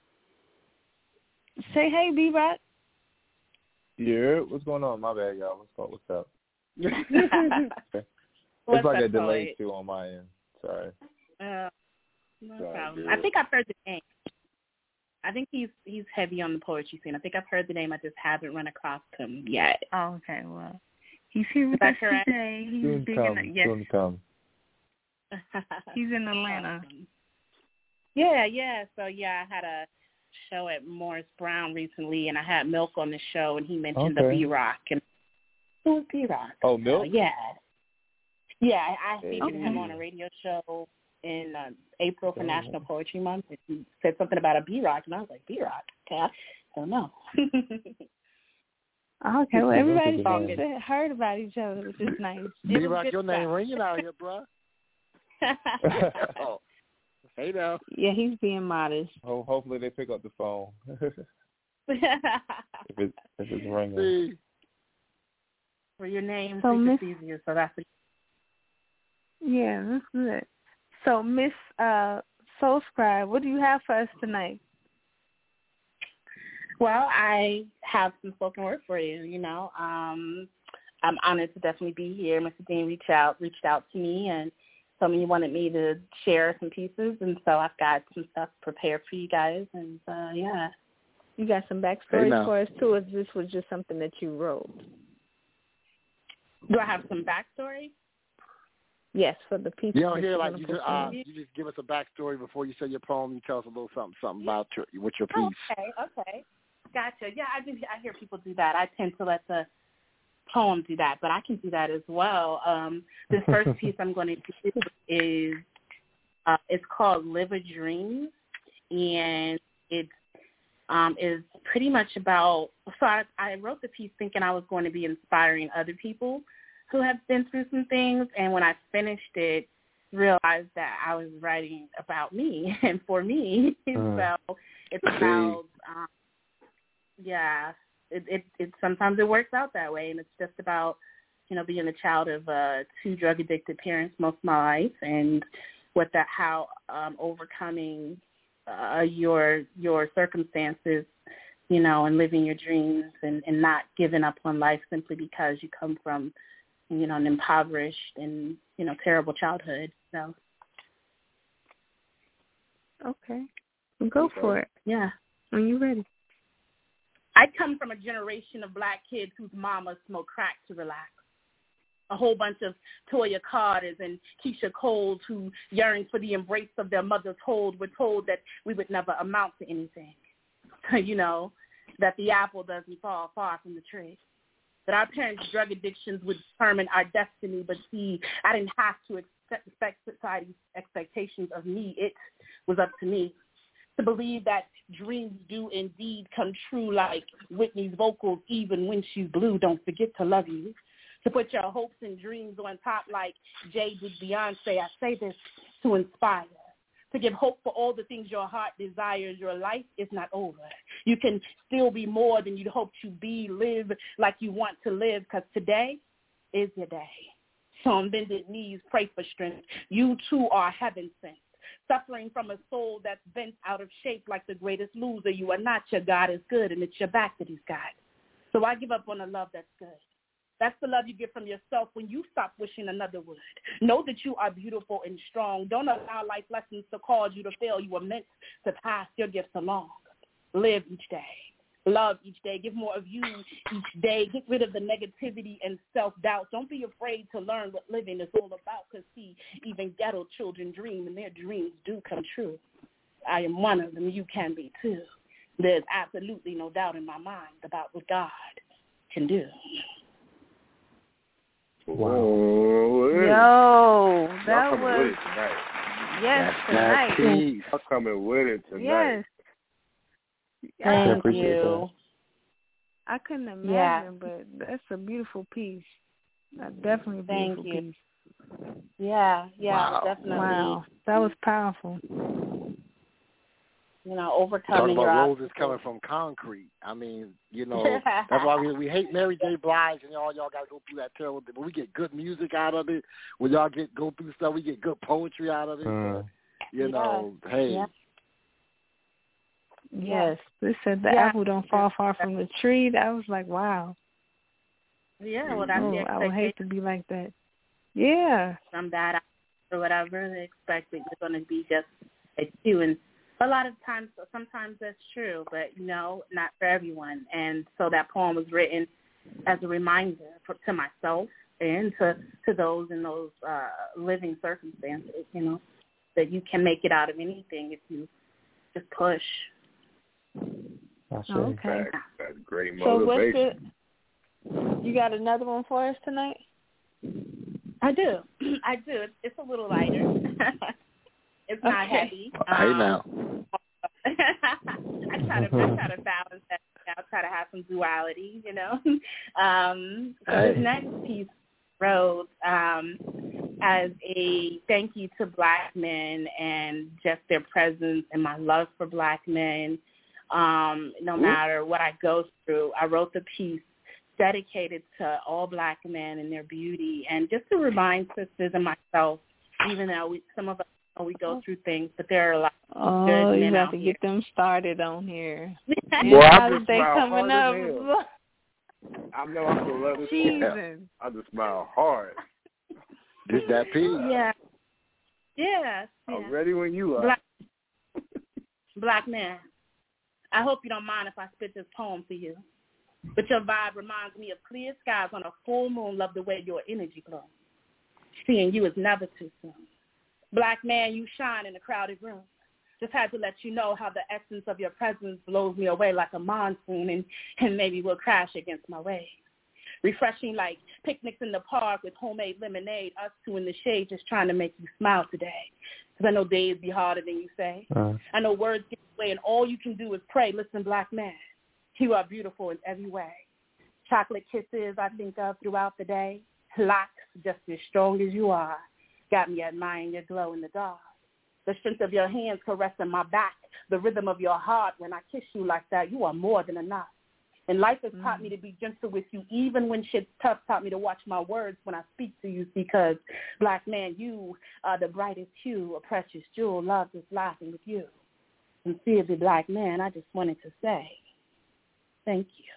Say hey, B-Rock. Yeah, what's going on? My bad, y'all. What's up? What's up? What's it's like up, a delay, poet? too, on my end. Sorry. Uh, no Sorry, problem. dude. I think I've heard the name. I think he's he's heavy on the poetry scene. I think I've heard the name. I just haven't run across him yet. Oh, okay. Well, he's here with Is that us correct? today. He's Soon big come. in, yes, Soon come. he's in Atlanta. Awesome. Yeah, yeah. So yeah, I had a show at Morris Brown recently, and I had Milk on the show, and he mentioned Okay. the B-Rock. And who's B-Rock? Oh, Milk? So, yeah, yeah. I, I featured Okay. him on a radio show in uh, April for Oh. National Poetry Month. And he said something about a B-Rock, and I was like, B-Rock? Okay, I don't know. Okay, well, everybody's Milk is a said, heard about each other, which is nice. B-Rock, your name ringing out here, bro. Oh. Hey, now. Yeah, he's being modest. Ho- hopefully they pick up the phone. if, it, if it's ringing. See, For your name, So, so Miss- it's easier, so that's Yeah, that's good. So, Miss uh, Soul Scribe, what do you have for us tonight? Well, I have some spoken word for you, you know. Um, I'm honored to definitely be here. Mister Dean reached out, reached out to me and told me he wanted me to share some pieces, and so I've got some stuff prepared for you guys, and uh, yeah. You got some Hey, backstory now. for us, too, or this was just something that you wrote? Do I have some backstory? Yes, for the people. you don't that hear you're like gonna you just, perform. uh, you just give us a backstory before you say your poem. You tell us a little something, something about your with your Oh, piece. okay, okay. Gotcha. Yeah, I do. I hear people do that. I tend to let the poem do that, but I can do that as well. Um, this first piece I'm going to do is uh, it's called "Live a Dream," and it um, is pretty much about. So I, I wrote the piece thinking I was going to be inspiring other people who have been through some things, and when I finished it, realized that I was writing about me and for me. Mm. So it's about. Um, Yeah, it, it it sometimes it works out that way, and it's just about, you know, being a child of uh, two drug addicted parents most of my life, and what that how um, overcoming uh, your your circumstances, you know, and living your dreams, and, and not giving up on life simply because you come from, you know, an impoverished and, you know, terrible childhood. So Okay, well, go Okay. for it yeah. when you're ready. I come from a generation of black kids whose mamas smoke crack to relax. A whole bunch of Toya Carters and Keisha Coles who yearn for the embrace of their mother's hold were told that we would never amount to anything. You know, that the apple doesn't fall far from the tree. That our parents' drug addictions would determine our destiny, but see, I didn't have to expect, expect society's expectations of me. It was up to me to believe that dreams do indeed come true, like Whitney's vocals, even when she's blue, don't forget to love you. To put your hopes and dreams on top like Jay did Beyonce. I say this to inspire, to give hope for all the things your heart desires. Your life is not over. You can still be more than you'd hoped to be. Live like you want to live, because today is your day. So on bended knees, pray for strength. You too are heaven sent. Suffering from a soul that's bent out of shape like the greatest loser. You are not. Your God is good, and it's your back that he's got. So I give up on a love that's good. That's the love you get from yourself when you stop wishing another would. Know that you are beautiful and strong. Don't allow life lessons to cause you to fail. You are meant to pass your gifts along. Live each day. love each day. Give more of you each day. Get rid of the negativity and self-doubt. Don't be afraid to learn what living is all about, because, see, even ghetto children dream, and their dreams do come true. I am one of them. You can be, too. There's absolutely no doubt in my mind about what God can do. Wow. Yo, that Y'all was... with it tonight. Yes, That's tonight. I'm coming with it tonight. Yes. Thank appreciate you. I couldn't imagine, Yeah. but that's a beautiful piece. Uh, definitely a Thank beautiful you. piece. Yeah, yeah, Wow. definitely. Wow, that was powerful. You know, Talking overcoming your about roses obstacles. coming from concrete. I mean, you know, that's why we we hate Mary J. Blige and all y'all got to go through that terrible thing. But we get good music out of it. When y'all get go through stuff, we get good poetry out of it. Uh, You know, Yeah. hey. Yeah. Yes, they said the Yeah. apple don't fall far from the tree. That was like, wow. Yeah, well, that's Oh, the I would hate expectation. to be like that. Yeah. Some bad or whatever. They expect that you're going to be just like you. And a lot of times, sometimes that's true, but, you know, not for everyone. And so that poem was written as a reminder for, to myself and to, to those in those uh, living circumstances, you know, that you can make it out of anything if you just push. I see. Okay. That's, that's great So what's motivation. the, you got another one for us tonight? I do. I do. It's, it's a little lighter. It's not Okay. heavy. Hey Um, now. I try to I try to balance that. I try to have some duality, you know. Um, so Hey. this next piece wrote um, as a thank you to Black men and just their presence and my love for Black men. Um, no matter what I go through, I wrote the piece dedicated to all Black men and their beauty, and just to remind sisters and myself, even though we, some of us know we go through things, but there are a lot of Oh, good you men have out to here. get them started on here. Boy, I just Holiday smile coming hard as hell. up. I know I'm going to love this one. Jesus. I just smile hard. Did that piece. Yeah. Yeah. I'm yeah. ready when you are. Black, Black man, I hope you don't mind if I spit this poem for you. But your vibe reminds me of clear skies on a full moon. Love the way your energy glows. Seeing you is never too soon. Black man, you shine in a crowded room. Just had to let you know how the essence of your presence blows me away like a monsoon, and, and maybe we'll crash against my waves. Refreshing like picnics in the park with homemade lemonade, us two in the shade just trying to make you smile today. Because I know days be harder than you say. Uh, I know words get away and all you can do is pray. Listen, Black man, you are beautiful in every way. Chocolate kisses I think of throughout the day. Locks just as strong as you are. Got me admiring your glow in the dark. The strength of your hands caressing my back. The rhythm of your heart when I kiss you like that. You are more than enough. And life has mm. taught me to be gentle with you, even when shit's tough. Taught me to watch my words when I speak to you, because, Black man, you are the brightest hue, a precious jewel. Love is laughing with you. Sincerely, Black man, I just wanted to say thank you.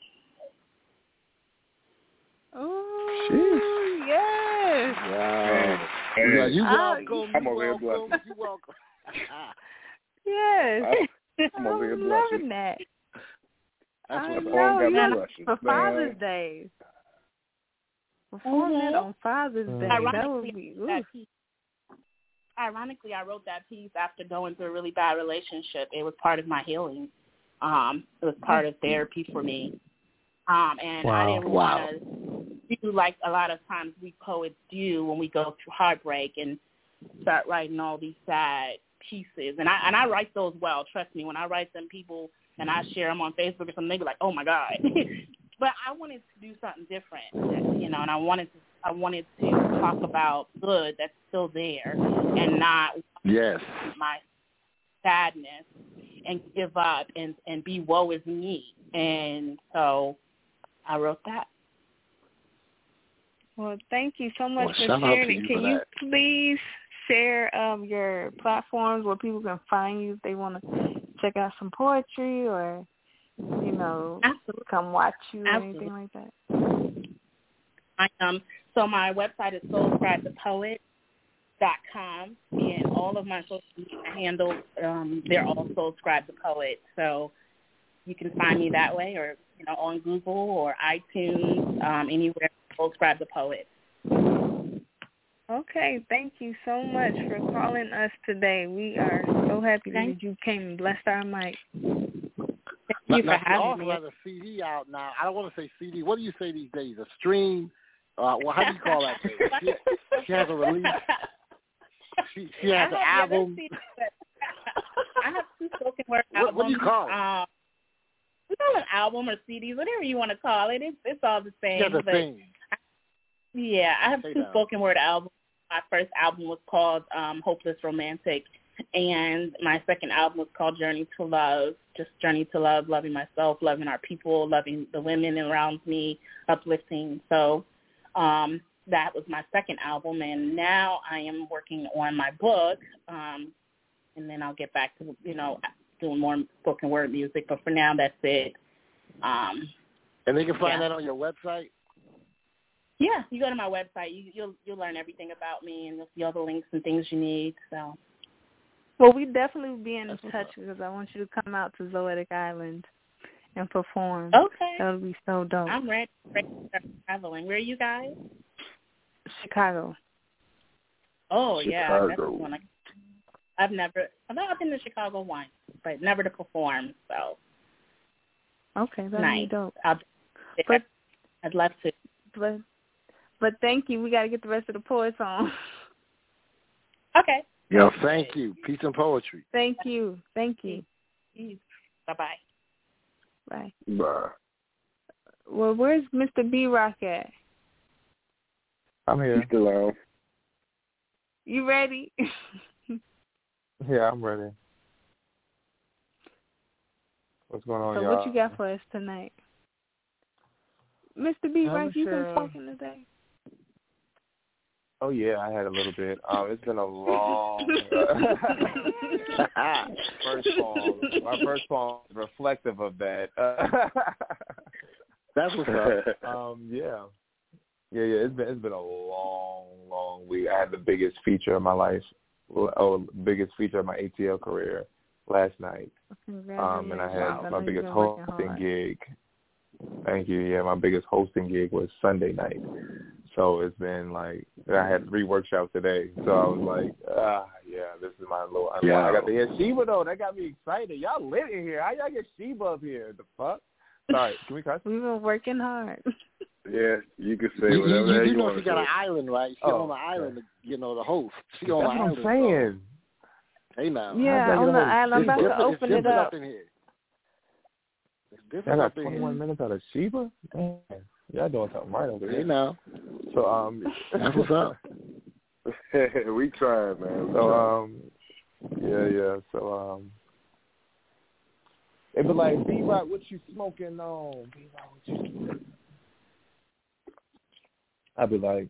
Oh, yes. Wow. Hey, Yeah, you Oh, welcome. I'm you over here welcome. blushing. You welcome. Yes. I- I'm over here I'm blushing. loving that. That's I what the know, poem got me yeah, blushing, for man. Father's Day. Perform Mhm. that on Father's Mm. Day. That Ironically, would be, that oof. piece, ironically, I wrote that piece after going through a really bad relationship. It was part of my healing. Um, it was part of therapy for me. Um, and I Wow. didn't Wow. want to do like a lot of times we poets do when we go through heartbreak and start writing all these sad pieces. And I and I write those well. Trust me, when I write them, people and I share them on Facebook or something, they be like, "Oh my God!" But I wanted to do something different, you know. And I wanted to I wanted to talk about good that's still there and not Yes. my sadness and give up and and be woe is me. And so I wrote that. Well, thank you so much Well, for shout out sharing to it. you Can for you that. please share um, your platforms where people can find you if they want to check out some poetry or, you know, Absolutely. come watch you or Absolutely. anything like that? I, um, so my website is soul scribe the poet dot com, and all of my social media handles, um, they're all Soul Scribe the Poet. So you can find me that way, or you know, on Google or iTunes, um, anywhere. Subscribe to Poet. Okay, thank you so much for calling us today. We are so happy that you came and blessed our mic. Thank you now, for having me. She also has a C D out now. I don't want to say C D. What do you say these days? A stream? Uh, well, how do you call that thing? She, she has a release. She, she has an album. I have two spoken word what, albums. What do you call it? Um, we call it an album or C Ds, whatever you want to call it. It's it's all the same. Yeah, the but thing. I, yeah, I have Say two that. spoken word albums. My first album was called um, Hopeless Romantic, and my second album was called Journey to Love. Just Journey to Love, loving myself, loving our people, loving the women around me, uplifting. So um, that was my second album, and now I am working on my book, um, and then I'll get back to, you know, doing more spoken word music. But for now, that's it. Um, and they can find yeah. that on your website? Yeah, you go to my website. You, you'll you'll learn everything about me, and you'll see all the links and things you need. So, well, we definitely will be in That's touch because I want you to come out to Zoetic Island and perform. Okay, that'll be so dope. I'm ready, ready to start traveling. Where are you guys? Chicago. Oh Chicago. yeah, that's the one. I, I've never. I've been to Chicago once, but never to perform. So, okay, that'll nice. be dope. I'll, but I'd love to. But. But thank you. We got to get the rest of the poets on. Okay. Yo, thank you. Peace and poetry. Thank you. Thank you. Bye-bye. Bye. Bye. Well, where's Mister B-Rock at? I'm here. He's still on. You ready? Yeah, I'm ready. What's going on, so y'all? what you got for us tonight? Mister B-Rock, you been talking today? Oh, yeah, I had a little bit. Um, it's been a long first poem. My first poem is reflective of that. That's what's up. Um, yeah. Yeah, yeah, it's been, it's been a long, long week. I had the biggest feature of my life, oh, biggest feature of my A T L career last night. Um, and I had wow. my I biggest hosting gig. Thank you. Yeah, my biggest hosting gig was Sunday night. So it's been like, I had three workshops today. So I was like, ah, yeah, this is my little, yeah. I got to hear Sheba, though. That got me excited. Y'all lit in here. How y'all get Sheba up here? The fuck? Sorry, can we cuss? We've been working hard. Yeah, you can say you, whatever you, you, you, you know want she to got say. an island, right? She oh, on the island, okay. you know, the host. She That's on the what island. I'm saying. So. Hey, now. Yeah, on the island. I'm about to open it up. up in here. I got twenty-one minutes out of Sheba? Man, y'all doing something right over here. Hey, now. So, um, that's what's up. We tried, man. We so, tried. um, yeah, yeah. So, um, it be like, B-Rock, what you smoking on? B-Rock, what you smoking? I'd be like,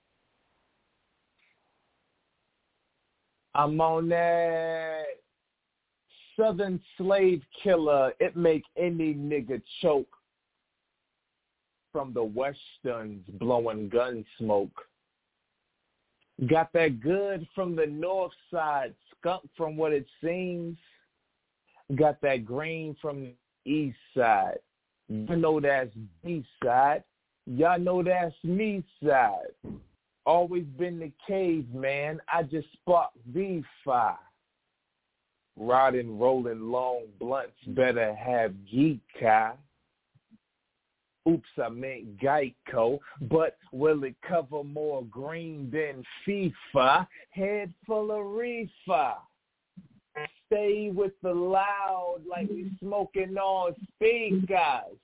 I'm on that Southern slave killer. It make any nigga choke. From the westerns blowing gun smoke. Got that good from the north side, skunk from what it seems. Got that green from the east side. You know that's B side. Y'all know that's me side. Always been the caveman. I just sparked V five. Riding, rolling long blunts, better have geek eye. Oops, I meant Geico, but will it cover more green than FIFA? Head full of reefer. Stay with the loud like we smoking on speakers.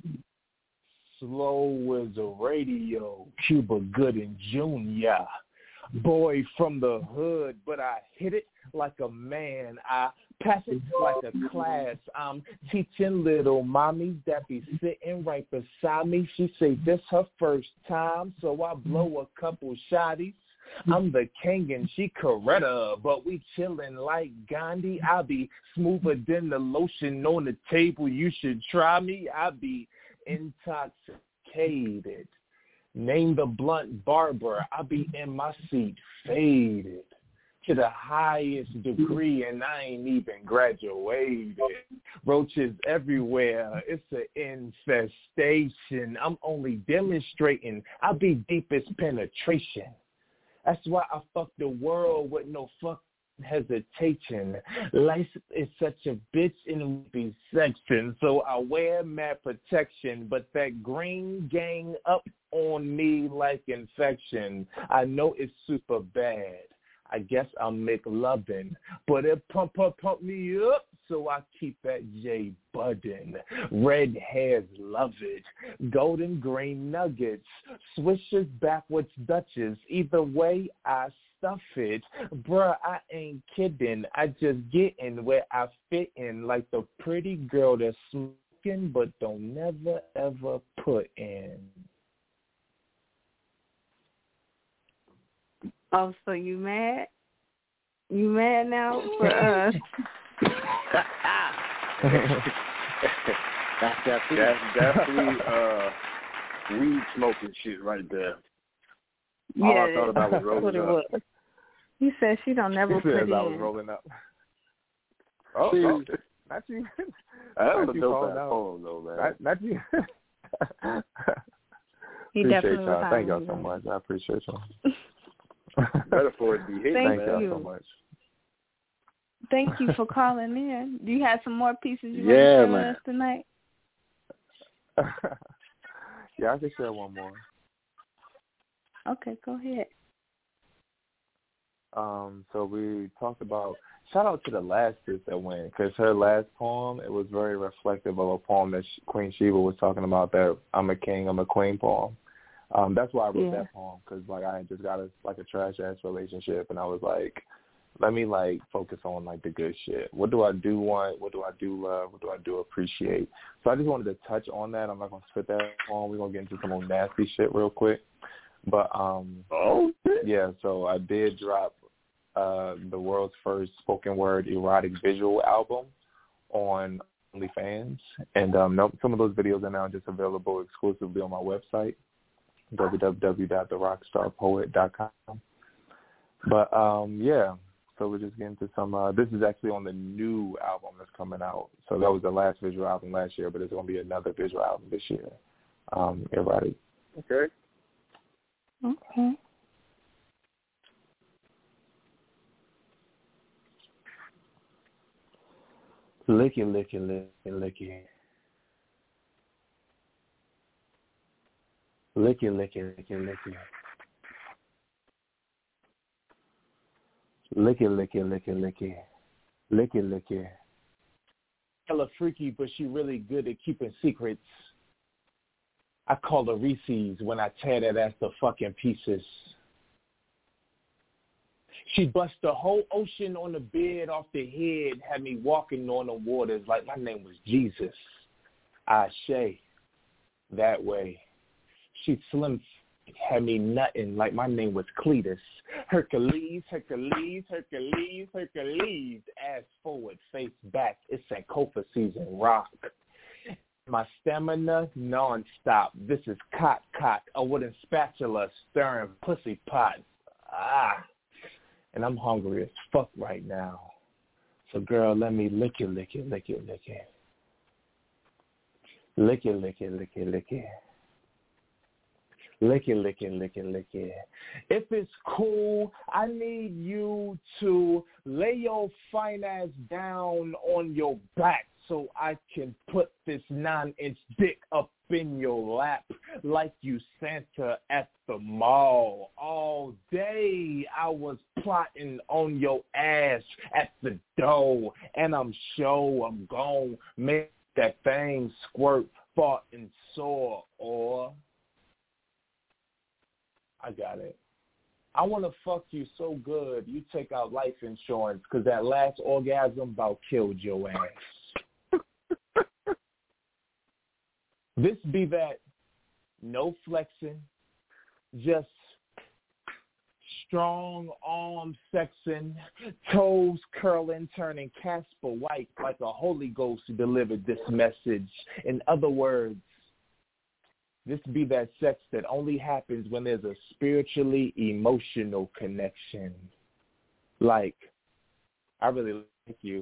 Slow as a radio, Cuba Gooding Junior Boy from the hood, but I hit it like a man. I pass it like a class. I'm teaching little mommy that be sitting right beside me. She say this her first time, so I blow a couple shotties. I'm the king and she Coretta, but we chillin' like Gandhi. I be smoother than the lotion on the table. You should try me. I be intoxicated. Name the blunt Barbara. I be in my seat, faded. to the highest degree, and I ain't even graduated. Roaches everywhere. It's an infestation. I'm only demonstrating. I be deepest penetration. That's why I fuck the world with no fuck hesitation. Life is such a bitch in the section, so I wear mad protection, but that green gang up on me like infection. I know it's super bad. I guess I'll make lovin', but it pump, pump, pump me up, so I keep that J buddin'. Red hairs love it. Golden green nuggets. Swishers backwards Dutches. Either way, I stuff it. Bruh, I ain't kidding. I just get in where I fit in, like the pretty girl that's smoking but don't never ever put in. Oh, so you mad? You mad now for us? that's definitely, that's definitely uh, weed smoking shit right there. All Yeah, I thought about was rolling up. Was. He said she don't never he put said in. I was rolling up. Oh, See, oh not you. That was not a you dope ass out. poem, though, man. Not, not you. He appreciate definitely y'all. was Thank y'all so much. I appreciate y'all. Metaphors be hitting, Thank man. you so much. Thank you for calling in. Do you have some more pieces you want Yeah, to share man. with us tonight? Yeah, I can share one more. Okay, go ahead. Um, so we talked about, shout out to the last sis that went, because her last poem, it was very reflective of a poem that she, Queen Sheba was talking about, that I'm a king, I'm a queen poem. Um, that's why I wrote Yeah. that poem, because like I had just got a, like a trash-ass relationship, and I was like, let me like focus on like the good shit. What do I do want? What do I do love? What do I do appreciate? So I just wanted to touch on that. I'm not going to spit that on. We're going to get into some more nasty shit real quick. But, um, oh, yeah, so I did drop uh, the world's first spoken word erotic visual album on OnlyFans. And um, no, some of those videos are now just available exclusively on my website, w w w dot the rockstar poet dot com. But, um, yeah, so we're just getting to some, uh, this is actually on the new album that's coming out. So that was the last visual album last year, but there's going to be another visual album this year, um, erotic. okay. Okay. Licky, licky, licky, licky. Licky, licky, licky, licky. Licky, licky, licky, licky. Licky, licky. Hella freaky, but she really good at keeping secrets. I call her Reese's when I tear that ass to fucking pieces. She bust the whole ocean on the bed off the head, had me walking on the waters like my name was Jesus. Ashe, that way. She slim, had me nutting like my name was Cletus. Hercules, Hercules, Hercules, Hercules. Ass forward, face back. It's Sankofa season, rock. My stamina non-stop. This is cock cock, a wooden spatula stirring pussy pots. Ah. And I'm hungry as fuck right now. So, girl, let me lick it, lick it, lick it, lick it. Lick it, lick it, lick it, lick it. Lick it, lick it, lick it, lick it. If it's cool, I need you to lay your fine ass down on your back so I can put this nine-inch dick up in your lap like you Santa at the mall. All day I was plotting on your ass at the door, and I'm sure I'm gon' make that thing squirt, fart, and soar, or I got it. I want to fuck you so good you take out life insurance because that last orgasm about killed your ass. This be that no flexing, just strong arm sexing, toes curling, turning Casper White like a Holy Ghost delivered this message. In other words, this be that sex that only happens when there's a spiritually emotional connection. Like, I really like you.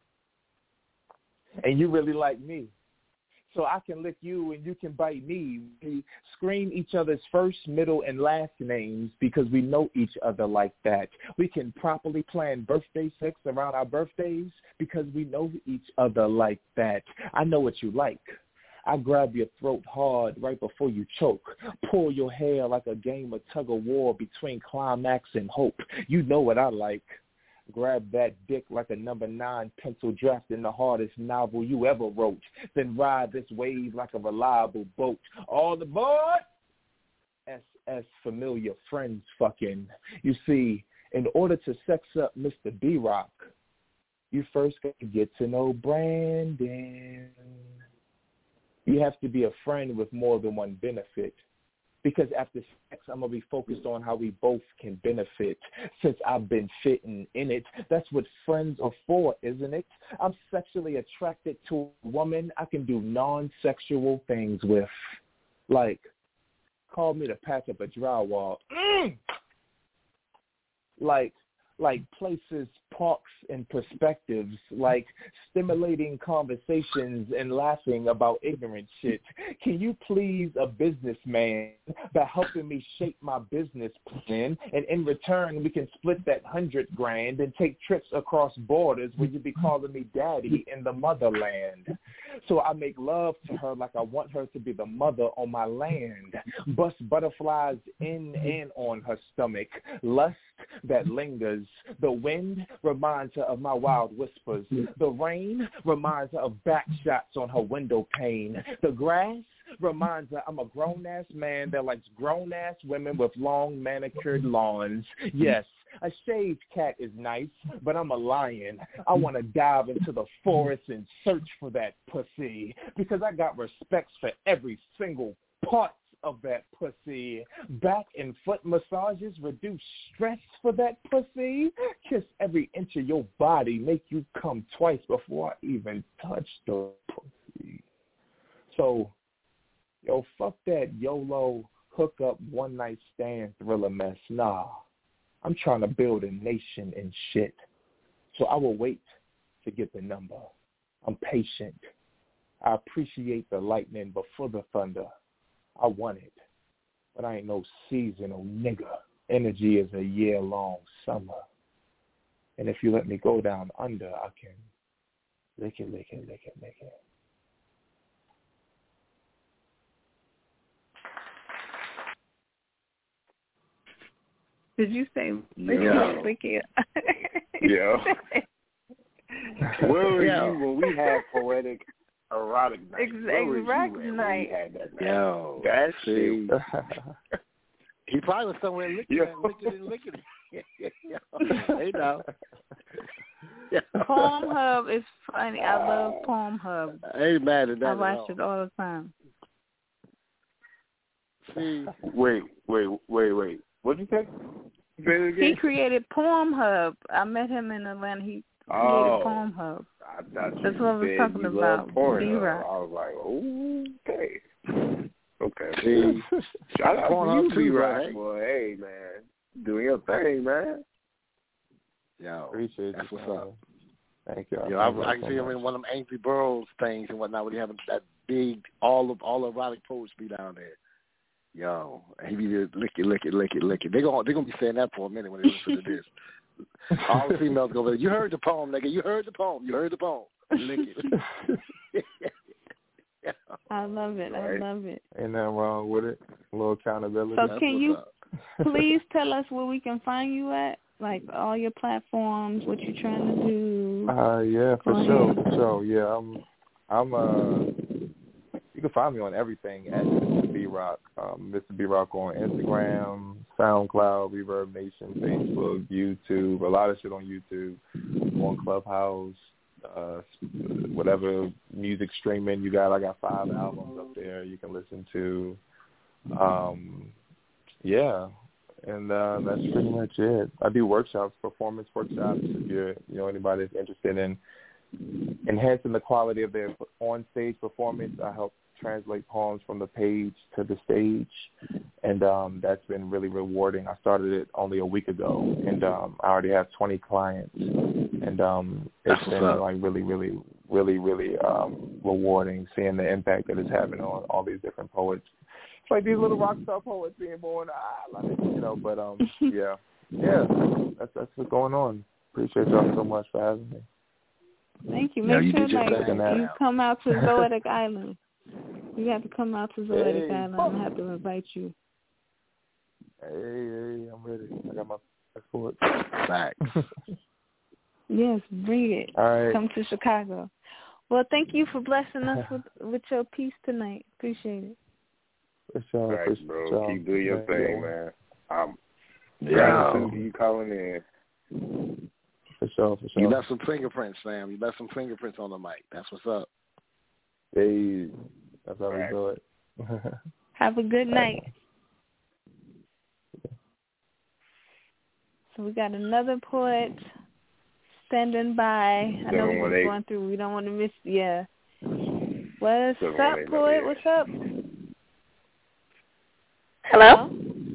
And you really like me. So I can lick you and you can bite me. We scream each other's first, middle, and last names because we know each other like that. We can properly plan birthday sex around our birthdays because we know each other like that. I know what you like. I grab your throat hard right before you choke. Pull your hair like a game of tug-of-war between climax and hope. You know what I like. Grab that dick like a number nine pencil drafting the hardest novel you ever wrote. Then ride this wave like a reliable boat. All aboard! S S familiar friends fucking. You see, in order to sex up Mister B-Rock, you first got to get to know Brandon. You have to be a friend with more than one benefit. Because after sex, I'm going to be focused on how we both can benefit. Since I've been fitting in it, that's what friends are for, isn't it? I'm sexually attracted to a woman I can do non-sexual things with. Like, call me to patch up a drywall. Mm! Like, like places, parks, and perspectives, like stimulating conversations and laughing about ignorant shit. Can you please a businessman by helping me shape my business plan, and in return we can split that hundred grand and take trips across borders where you be calling me daddy in the motherland. So I make love to her like I want her to be the mother on my land. Bust butterflies in and on her stomach. Lust that lingers. The wind reminds her of my wild whispers. The rain reminds her of back shots on her window pane. The grass reminds her I'm a grown-ass man that likes grown-ass women with long manicured lawns. Yes, a shaved cat is nice, but I'm a lion. I want to dive into the forest and search for that pussy because I got respects for every single part of that pussy. Back and foot massages reduce stress for that pussy. Kiss every inch of your body, make you come twice before I even touch the pussy. So, yo, fuck that YOLO hookup one night stand thriller mess. Nah, I'm trying to build a nation and shit. So I will wait to get the number. I'm patient. I appreciate the lightning before the thunder. I want it, but I ain't no seasonal nigga. Energy is a year-long summer. And if you let me go down under, I can lick it, lick it, lick it, lick it. Did you say lick Yeah. it, lick it? Yeah. Where were Yeah. you when we had poetic erotic night? Ex- Where was erotic you at when night. we had that night? Yo, That see, shit. he probably was somewhere licking Yo. it, licking it, licking it. Hey, now. Pornhub is funny. I love Pornhub. I ain't mad at that. I at watch all. it all the time. See, Wait, wait, wait, wait. What'd you say? Say it again? He created Pornhub. I met him in Atlanta. He created Oh. Pornhub. I thought you That's what I was said talking you about, love porn. I D-Rock. was like, okay. Okay. See, Shout out Pornhub to too, you, right? D-Rock. Boy, hey, man. Doing your thing, man. yo, Appreciate that's you, what's man. up. Thank you. Yo, I, I can see him in one of them Angry Birds things and whatnot, where they have that big, all of all erotic poetry down there. Yo, he be just lick it, lick it, lick it, lick it. They're gonna, they're gonna be saying that for a minute when they listen to this. All the females go, you heard the poem, nigga. You heard the poem. You heard the poem. Lick it. I love it. I love it. Ain't nothing wrong with it. A little accountability. So That's can what's you up. please tell us where we can find you at? Like all your platforms, what you're trying to do. Uh, yeah, for Go sure, ahead. for sure. Yeah, I'm, I'm, uh, you can find me on everything at Mister B-Rock. Um, Mister B-Rock on Instagram, SoundCloud, Reverb Nation, Facebook, YouTube, a lot of shit on YouTube, on Clubhouse, uh, whatever music streaming you got. I got five albums up there you can listen to. Um, yeah. And uh, that's pretty much it. I do workshops, performance workshops. If you're, you know, anybody's interested in enhancing the quality of their on-stage performance, I help translate poems from the page to the stage, and um, that's been really rewarding. I started it only a week ago, and um, I already have twenty clients, and um, it's That's been like really, really, really, really um, rewarding seeing the impact that it's having on all these different poets. It's like these little rock star poets being born. I love it, you know. But um, yeah, yeah, that's that's what's going on. Appreciate y'all so much for having me. Thank you. No, Make you sure did your like thing. you come out to Zoetic Island. You have to come out to Zoetic Hey, Island. I have to invite you. Hey, hey, I'm ready. I got my passport. Facts. Yes, bring it. All right. Come to Chicago. Well, thank you for blessing us with with your piece tonight. Appreciate it. For sure, Thanks, for bro. sure. Keep doing your Yeah, thing, yeah. man. I'm Yeah. gratitude to you calling in. For sure, for sure. You left some fingerprints, Sam. You left some fingerprints on the mic. That's what's up. Hey, that's how Right. we do it. Have a good night. So we got another poet standing by. I know we're going through. We don't want to miss. Yeah. What's up, poet? What's up? Hello?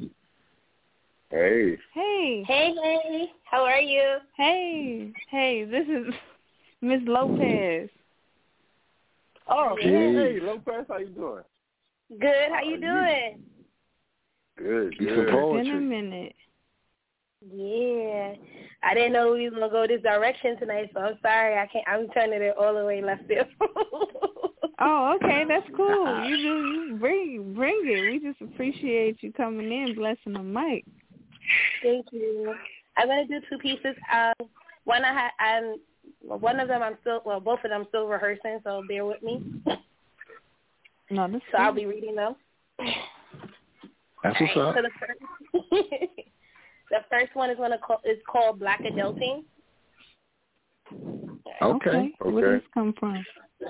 Hey. Hey. Hey, hey. How are you? Hey. Hey, this is Miss Lopez. Oh, Yeah. hey, Lopez, how you doing? Good. How you Oh, doing? Good, You good. some It's been a poetry. minute. Yeah. I didn't know we was gonna go this direction tonight, so I'm sorry. I can't. I'm turning it all the way left field. Oh, okay, that's cool. You do you bring bring it. We just appreciate you coming in, blessing the mic. Thank you. I'm gonna do two pieces. Um, one I ha- I'm one of them I'm still well, both of them I'm still rehearsing, so bear with me. No, that's So cool. I'll be reading them. That's what's All right, up. so the first, the first one is gonna call is called Black Adulting. Okay. Okay. Where does this come from?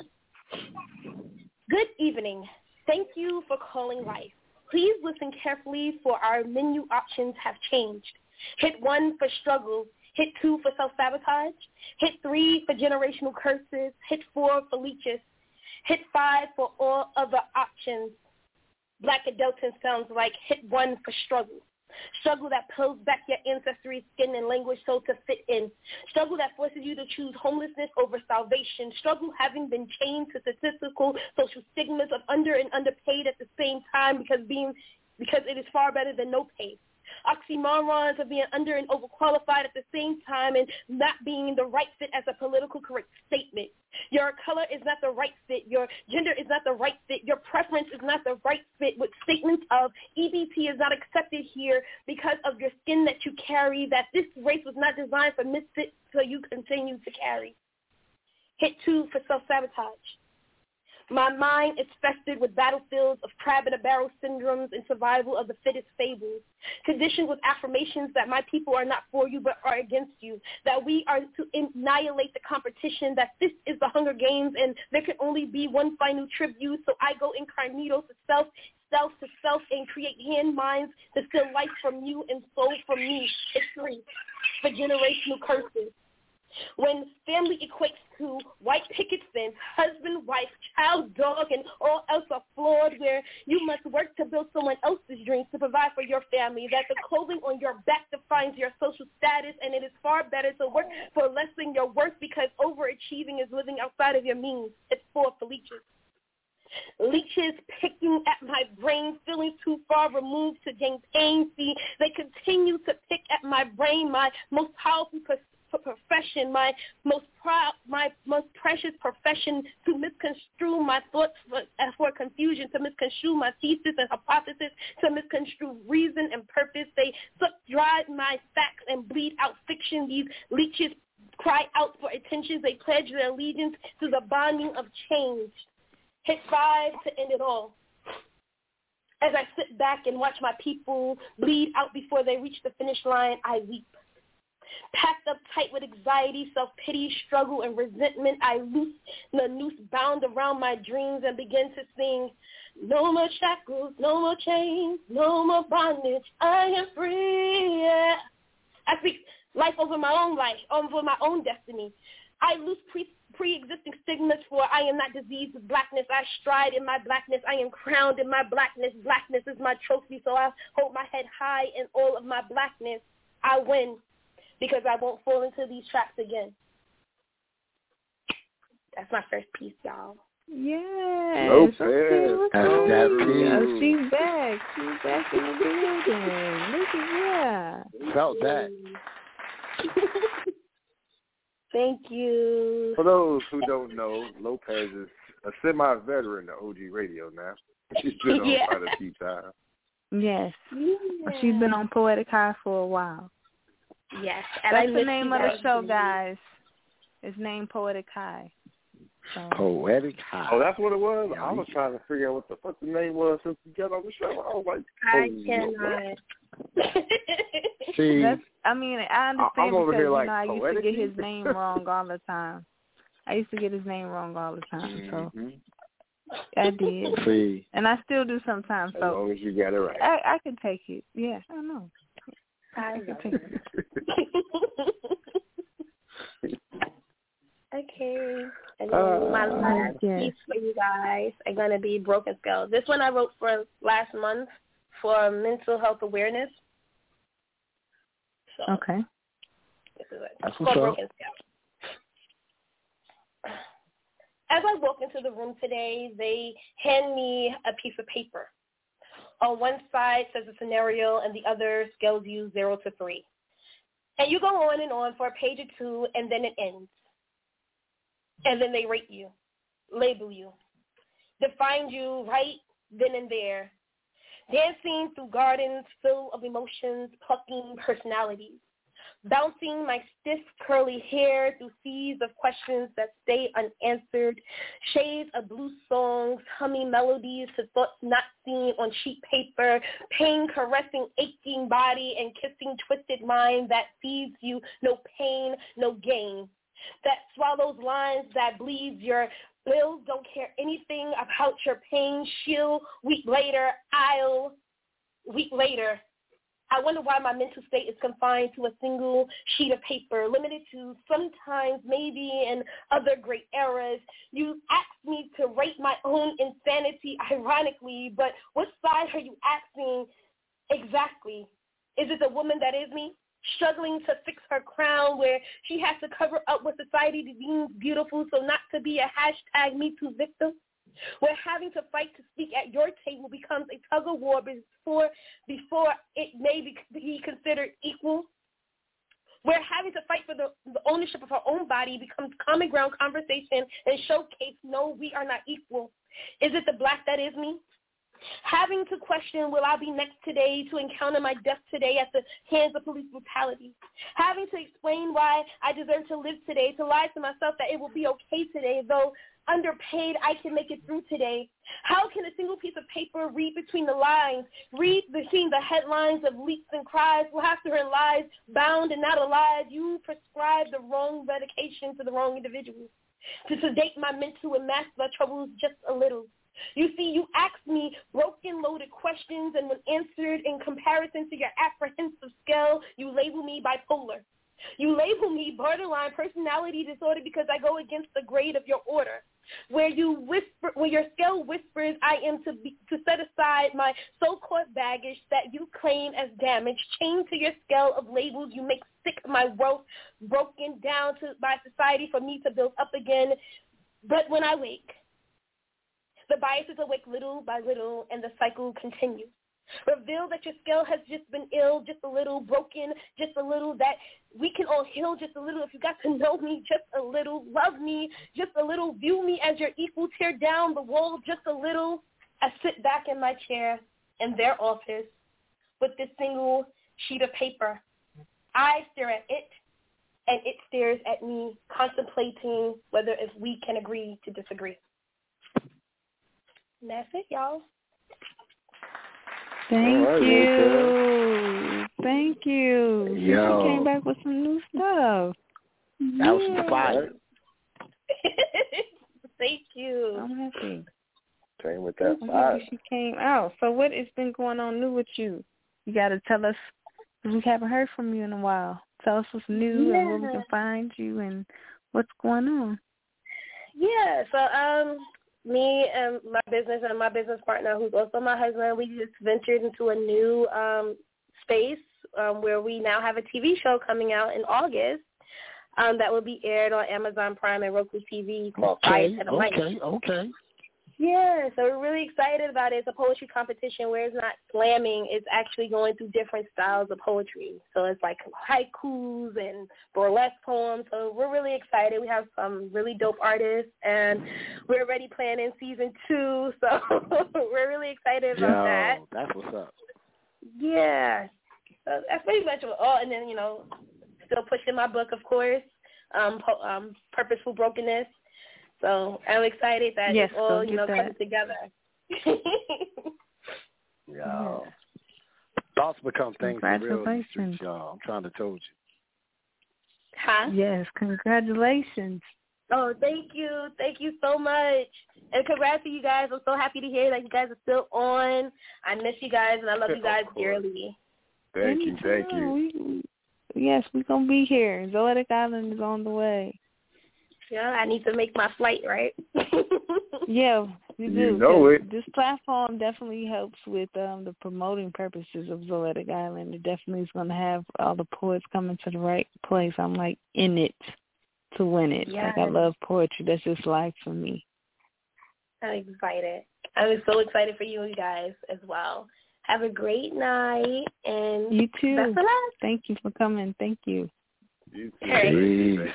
Good evening. Thank you for calling life. Please listen carefully, for our menu options have changed. Hit one for struggle. Hit two for self-sabotage. Hit three for generational curses. Hit four for leeches. Hit five for all other options. Black adulting sounds like hit one for struggle. Struggle that pulls back your ancestry, skin, and language so to fit in. Struggle that forces you to choose homelessness over salvation. Struggle having been chained to statistical social stigmas of under and underpaid at the same time because being because it is far better than no pay. Oxymorons of being under and overqualified at the same time and not being the right fit as a political correct statement. Your color is not the right fit. Your gender is not the right fit. Your preference is not the right fit with statements of E B T is not accepted here because of your skin that you carry, that this race was not designed for misfits, so you continue to carry. Hit two for self-sabotage. My mind is festered with battlefields of crab-in-a-barrel syndromes and survival of the fittest fables, conditioned with affirmations that my people are not for you but are against you, that we are to annihilate the competition, that this is the Hunger Games and there can only be one final tribute, so I go incognito to self, self to self and create hand minds to steal life from you and soul from me. It's three for generational curses. When family equates to white picket fence, husband, wife, child, dog, and all else are flawed, where you must work to build someone else's dreams to provide for your family, that the clothing on your back defines your social status, and it is far better to work for less than your worth because overachieving is living outside of your means. It's four for leeches. Leeches picking at my brain, feeling too far removed to gain pain. See, they continue to pick at my brain, my most powerful perspective. profession, my most proud, my most precious profession, to misconstrue my thoughts for, uh, for confusion, to misconstrue my thesis and hypothesis, to misconstrue reason and purpose. They suck dry my facts and bleed out fiction. These leeches cry out for attention. They pledge their allegiance to the bonding of change. Hit five to end it all. As I sit back and watch my people bleed out before they reach the finish line, I weep. Packed up tight with anxiety, self-pity, struggle, and resentment, I loose the noose bound around my dreams and begin to sing, no more shackles, no more chains, no more bondage, I am free. I speak life over my own life, over my own destiny. I loose pre- pre-existing stigmas, for I am not diseased with blackness. I stride in my blackness. I am crowned in my blackness. Blackness is my trophy, so I hold my head high in all of my blackness. I win because I won't fall into these traps again. That's my first piece, y'all. Yes. Lopez. Okay, That's okay. that Yeah, piece. she's back. She's back in the building. Look at that. Felt that. Thank you. For those who don't know, Lopez is a semi-veteran of O G Radio now. She's been on Yeah. quite a few times. Yes. Yeah. She's been on Poetic High for a while. Yes. And I That's the miss name you of the guys. show, guys. It's named Poetic High. So. Poetic High. Oh, that's what it was? I was trying to figure out what the fuck the name was since we got on the show. I was like, I oh, cannot. See, That's, I mean, I understand I'm over because here you like know I used to poetic. get his name wrong all the time. I used to get his name wrong all the time, so Mm-hmm. I did, see. and I still do sometimes. As So long as you got it right. I, I can take it. Yeah, I know. I I can take it. Okay. And then Uh, my last yes. piece for you guys are going to be Broken Skull. This one I wrote for last month for mental health awareness. So Okay. this is it. That's It's what's called up. Broken Skull. As I walk into the room today, they hand me a piece of paper. On one side says a scenario, and the other scales you zero to three. And you go on and on for a page or two, and then it ends. And then they rate you, label you, define you right then and there, dancing through gardens full of emotions, plucking personalities, bouncing my stiff curly hair through seas of questions that stay unanswered, shades of blue songs, humming melodies to thoughts not seen on sheet paper, pain caressing aching body and kissing twisted mind that feeds you no pain, no gain, that swallows lines, that bleeds your bills, don't care anything about your pain, she'll, week later, I'll, week later. I wonder why my mental state is confined to a single sheet of paper, limited to sometimes, maybe, in other great eras. You asked me to rate my own insanity, ironically, but what side are you asking exactly? Is it the woman that is me, struggling to fix her crown, where she has to cover up what society deems beautiful so not to be a hashtag Me Too victim? Where having to fight to speak at your table becomes a tug of war before before it may be, be considered equal. Where having to fight for the, the ownership of her own body becomes common ground conversation and showcase, no, we are not equal. Is it the black that is me? Having to question, will I be next today, to encounter my death today at the hands of police brutality? Having to explain why I deserve to live today, to lie to myself that it will be okay today, though underpaid, I can make it through today. How can a single piece of paper read between the lines, read between the headlines of leaks and cries, laughter and lies, bound and not alive? You prescribe the wrong medication to the wrong individuals, to sedate my mental and mask my troubles just a little. You see, you asked me broken, loaded questions, and when answered in comparison to your apprehensive scale, you label me bipolar. You label me borderline personality disorder because I go against the grade of your order. Where you whisper, where your scale whispers, I am to be, to set aside my so-called baggage that you claim as damage, chained to your scale of labels. You make sick my wealth, broken down to by society for me to build up again. But when I wake, the biases awake little by little, and the cycle continues. Reveal that your scale has just been ill, just a little, broken, just a little, that we can all heal just a little if you got to know me just a little, love me just a little, view me as your equal, tear down the wall just a little. I sit back in my chair in their office with this single sheet of paper. I stare at it, and it stares at me, contemplating whether if we can agree to disagree. And that's it, y'all. Thank right, you. okay. Thank you. Yo. She came back with some new stuff. That was some fire. Thank you. I'm happy. Came with that I'm fire. happy she came out. So what has been going on new with you? You got to tell us, because we haven't heard from you in a while. Tell us what's new Yeah. and where we can find you and what's going on. Yeah, so um, me and my business and my business partner, who's also my husband, we just ventured into a new um, space um, where we now have a T V show coming out in August um, that will be aired on Amazon Prime and Roku T V called Okay, Fire to the Light. okay, okay. Yeah, so we're really excited about it. It's a poetry competition where it's not slamming. It's actually going through different styles of poetry. So it's like haikus and burlesque poems. So we're really excited. We have some really dope artists, and we're already planning season two. So we're really excited about Yo, that. that's what's up. Yeah. So that's pretty much what all. And then, you know, still pushing my book, of course, um, po- um, Purposeful Brokenness. So I'm excited that yes, it's all, you know, that. coming together. Yeah. Thoughts become things for real in the streets, y'all. I'm trying to tell you. Huh? Yes, congratulations. Oh, thank you. Thank you so much. And congrats to you guys. I'm so happy to hear that you guys are still on. I miss you guys, and I love you guys dearly. Thank you. Thank you. We, yes, we're going to be here. Zoetic Island is on the way. Yeah, I need to make my flight, right? Yeah, you do. You know it. This platform definitely helps with um, the promoting purposes of Zoetic Island. It definitely is going to have all the poets coming to the right place. I'm like in it to win it. Yes. Like I love poetry. That's just life for me. I'm excited. I'm so excited for you guys as well. Have a great night, and you too. Best of luck. Thank you for coming. Thank you. You too. Hey.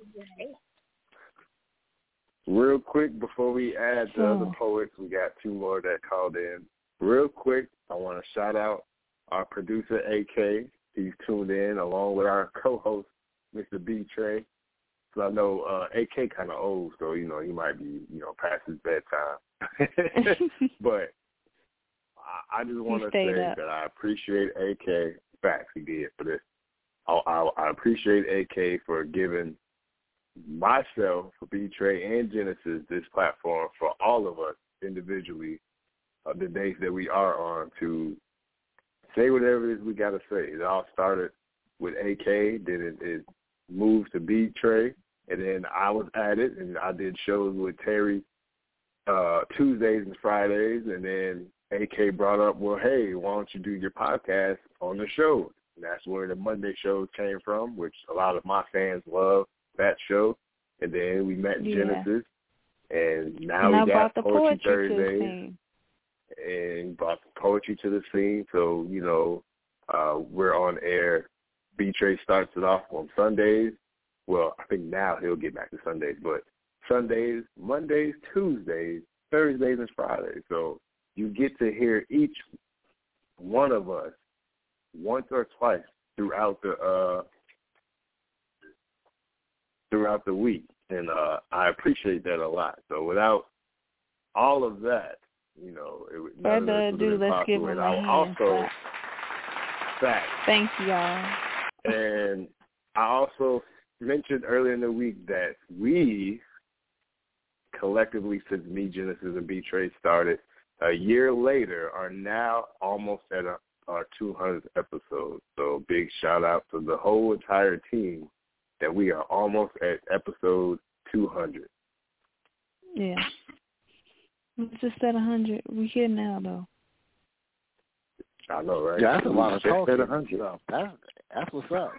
Real quick, before we add the Oh. other poets, we got two more that called in. Real quick, I want to shout out our producer, A K. He's tuned in along with our co-host, Mister B. Trey. So I know uh, A K kind of old, so, you know, he might be, you know, past his bedtime. But I, I just want to say up. that I appreciate A K. Facts, he did for this. I, I, I appreciate A K for giving myself, for B. Trey, and Genesis this platform for all of us individually, uh, the days that we are on, to say whatever it is we got to say. It all started with A K, then it, it moved to B. Trey, and then I was at it, and I did shows with Terry uh, Tuesdays and Fridays, and then A K brought up, well, hey, why don't you do your podcast on the show? And that's where the Monday shows came from, which a lot of my fans love that show. And then we met Yeah. Genesis, and now and we I got brought the Poetry, poetry to the Thursdays, scene. and brought the poetry to the scene. So, you know, uh, we're on air. B-Trey starts it off on Sundays. Well, I think now he'll get back to Sundays, but Sundays, Mondays, Tuesdays, Thursdays, and Fridays. So you get to hear each one of us once or twice throughout the uh, throughout the week, and uh, I appreciate that a lot. So without all of that, you know, it would none of Further this would ado, have been let's give possible. him And a I'll hand also clap. fact. Thank you, y'all. And I also mentioned earlier in the week that we collectively, since me, Genesis, and B-Trey started, a year later, are now almost at a, our two hundredth episode. So big shout out to the whole entire team that we are almost at episode two hundred. Yeah. We're just at one hundred. We're here now, though. I know, right? Yeah, that's a lot of Just talking. at one hundred. So that's, that's what's up.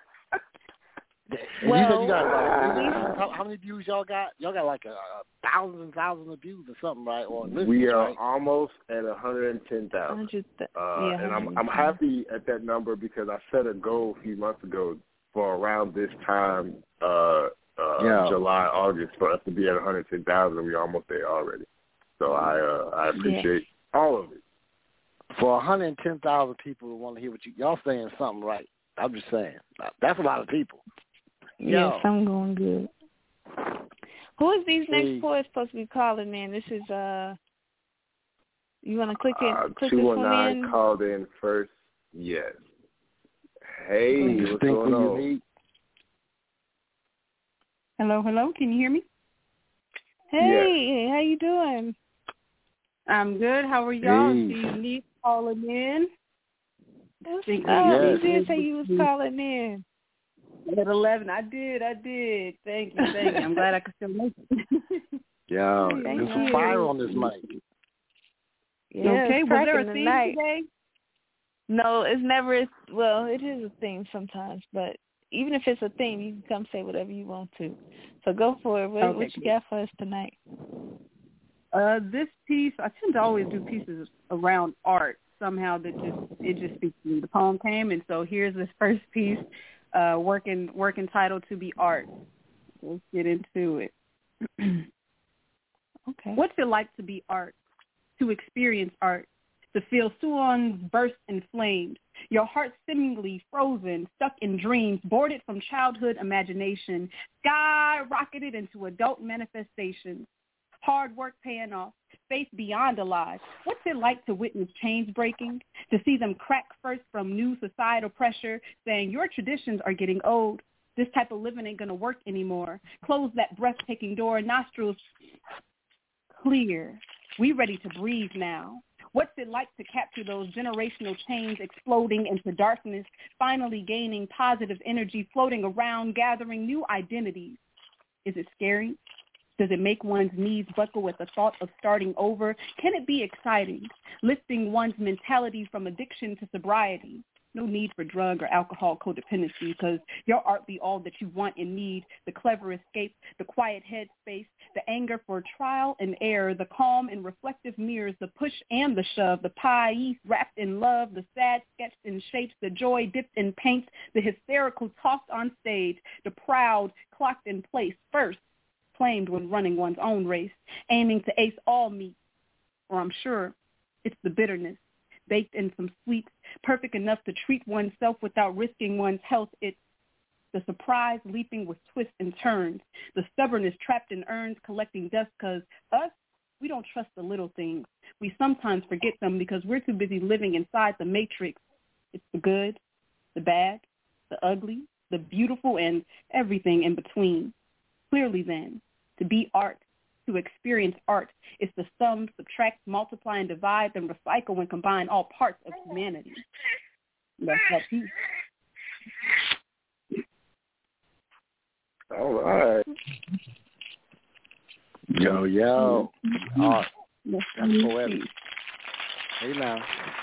And Well, you said you got like, how, how many views y'all got? Y'all got like a, a thousands and thousands of views or something, right? Or listeners, we are right? almost at one hundred ten thousand. Th- Uh, yeah, and I'm I'm happy at that number because I set a goal a few months ago for around this time, uh, uh, Yeah. July, August, for us to be at one hundred ten thousand. We're almost there already. So I uh, I appreciate all of it. For one hundred ten thousand people who want to hear what you y'all saying something right. I'm just saying that's a lot of people. Yes, Yo. I'm going good. Who is these See. next poets supposed to be calling in? This is uh. You want to click it? Uh, click two this one one nine in. called in first. Yes. Hey, what's Distinctly going on? unique. Hello, hello. Can you hear me? Hey, how you doing? I'm good. How are y'all? Hey. See you need calling in. What's Think up? yes. You did say you was calling in. At eleven, I did, I did. Thank you, thank you. I'm glad I could still make it. Yeah, Thank there's some you. fire on this mic. Yeah, okay, it's was there a cracking theme tonight. today? No, it's never. Well, it is a theme sometimes, but even if it's a theme, you can come say whatever you want to. So go for it. What, Okay, what you cool. got for us tonight? Uh, this piece, I tend to always do pieces around art. Somehow that just it just speaks to me. The poem came, and so here's this first piece, uh, working work entitled "To Be Art." Let's get into it. Okay. What's it like to be art? To experience art? To feel suons burst in flames, your heart seemingly frozen, stuck in dreams, boarded from childhood imagination, skyrocketed into adult manifestations. Hard work paying off, faith beyond a lie. What's it like to witness chains breaking, to see them crack first from new societal pressure, saying your traditions are getting old. This type of living ain't going to work anymore. Close that breathtaking door, nostrils clear. We ready to breathe now. What's it like to capture those generational chains exploding into darkness, finally gaining positive energy, floating around, gathering new identities? Is it scary? Does it make one's knees buckle at the thought of starting over? Can it be exciting, lifting one's mentality from addiction to sobriety? No need for drug or alcohol codependency, because your art be all that you want and need, the clever escape, the quiet headspace, the anger for trial and error, the calm and reflective mirrors, the push and the shove, the pie wrapped in love, the sad sketched in shapes, the joy dipped in paints, the hysterical tossed on stage, the proud clocked in place first, claimed when running one's own race, aiming to ace all meat, or I'm sure it's the bitterness, baked in some sweets, perfect enough to treat oneself without risking one's health. It's the surprise leaping with twists and turns, the stubbornness trapped in urns collecting dust, because us, we don't trust the little things. We sometimes forget them because we're too busy living inside the matrix. It's the good, the bad, the ugly, the beautiful, and everything in between. Clearly then, to be art, to experience art, is to sum, subtract, multiply, and divide, then recycle and combine all parts of humanity. That's that piece. All right. Yo, yo. Art. That's That's poetic. Hey, now.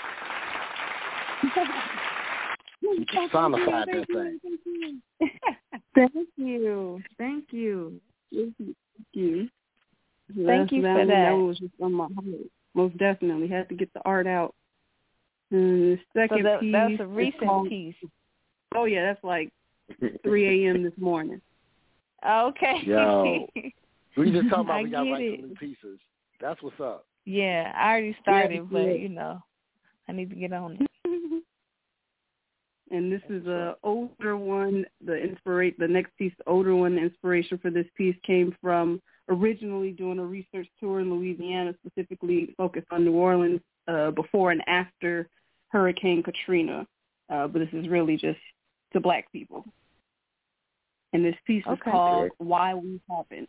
You personified that thing. Thank you. Thank you. Thank you. Thank you for that. That was just on my heart. Most definitely had to get the art out. And the second so that, piece. That's a recent called, piece. Oh yeah, that's like three a.m. this morning. Okay. Yo, we just talking about I we got to get write it. some new pieces. That's what's up. Yeah, I already started, Yeah, but yeah. you know, I need to get on it. And this is a older one. The inspira- the next piece, the older one, the inspiration for this piece came from originally doing a research tour in Louisiana, specifically focused on New Orleans uh, before and after Hurricane Katrina. Uh, but this is really just to Black people. And this piece is Okay. called Why We Haven't.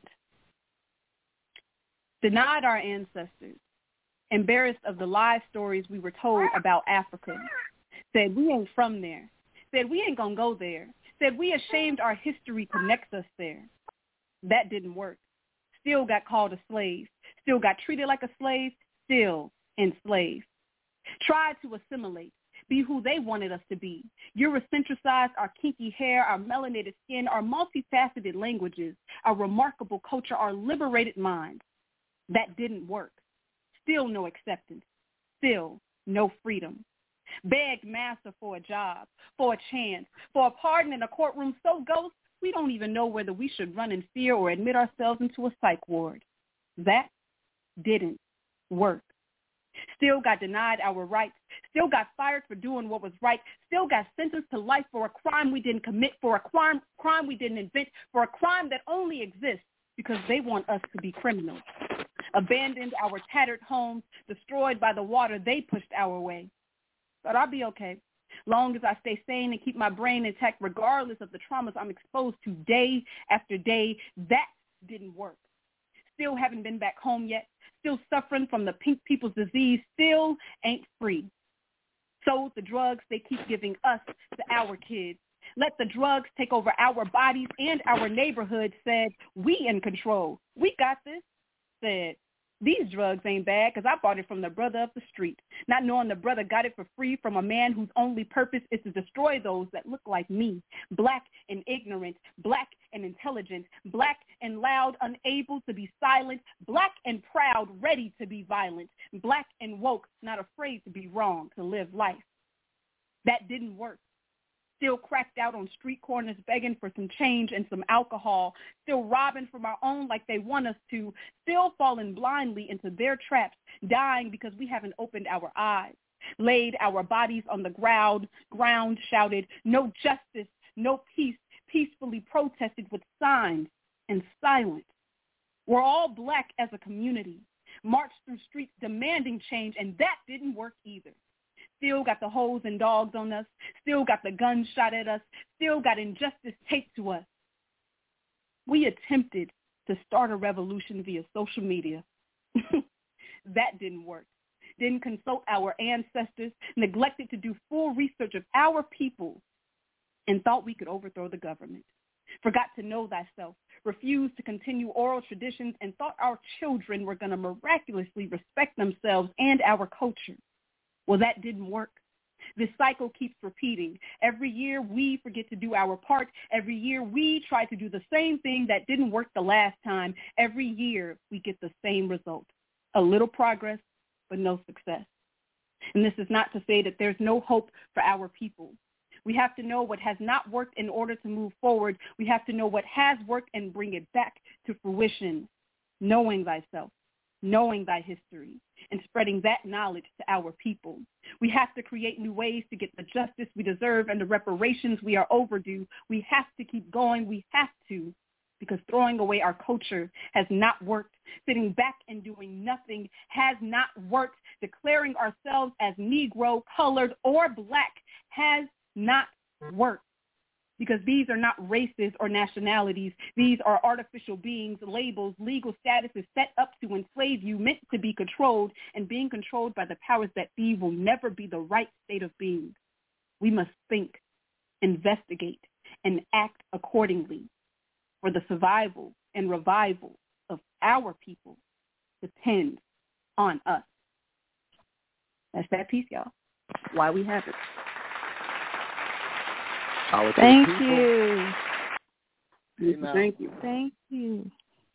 Denied our ancestors, embarrassed of the lie stories we were told about Africa, said we ain't from there, said we ain't gonna go there, said we ashamed our history connects us there. That didn't work. Still got called a slave, still got treated like a slave, still enslaved. Tried to assimilate, be who they wanted us to be. Eurocentricized our kinky hair, our melanated skin, our multifaceted languages, our remarkable culture, our liberated minds. That didn't work. Still no acceptance. Still no freedom. Begged master for a job, for a chance, for a pardon in a courtroom so ghost, we don't even know whether we should run in fear or admit ourselves into a psych ward. That didn't work. Still got denied our rights, still got fired for doing what was right, still got sentenced to life for a crime we didn't commit, for a crime, crime we didn't invent, for a crime that only exists because they want us to be criminals. Abandoned our tattered homes, destroyed by the water they pushed our way. But I'll be okay, long as I stay sane and keep my brain intact regardless of the traumas I'm exposed to day after day. That didn't work. Still haven't been back home yet, still suffering from the pink people's disease, still ain't free. Sold the drugs they keep giving us to our kids, let the drugs take over our bodies and our neighborhoods, said, we in control. We got this, said, these drugs ain't bad because I bought it from the brother up the street, not knowing the brother got it for free from a man whose only purpose is to destroy those that look like me, black and ignorant, black and intelligent, black and loud, unable to be silent, black and proud, ready to be violent, black and woke, not afraid to be wrong, to live life. That didn't work. Still cracked out on street corners begging for some change and some alcohol, still robbing from our own like they want us to, still falling blindly into their traps, dying because we haven't opened our eyes, laid our bodies on the ground, ground shouted, no justice, no peace, peacefully protested with signs and silence. We're all black as a community, marched through streets demanding change, and that didn't work either. Still got the hoes and dogs on us, still got the guns shot at us, still got injustice taped to us. We attempted to start a revolution via social media. That didn't work. Didn't consult our ancestors, neglected to do full research of our people, and thought we could overthrow the government. Forgot to know thyself, refused to continue oral traditions, and thought our children were going to miraculously respect themselves and our culture. Well, that didn't work. This cycle keeps repeating. Every year we forget to do our part. Every year we try to do the same thing that didn't work the last time. Every year we get the same result. A little progress, but no success. And this is not to say that there's no hope for our people. We have to know what has not worked in order to move forward. We have to know what has worked and bring it back to fruition. Knowing thyself, knowing thy history, and spreading that knowledge to our people. We have to create new ways to get the justice we deserve and the reparations we are overdue. We have to keep going. We have to, because throwing away our culture has not worked. Sitting back and doing nothing has not worked. Declaring ourselves as Negro, colored, or black has not worked. Because these are not races or nationalities. These are artificial beings, labels, legal statuses set up to enslave you, meant to be controlled, and being controlled by the powers that be will never be the right state of being. We must think, investigate, and act accordingly, for the survival and revival of our people depends on us. That's that piece, y'all. Why we have it. Thank you. Thank you. Thank you.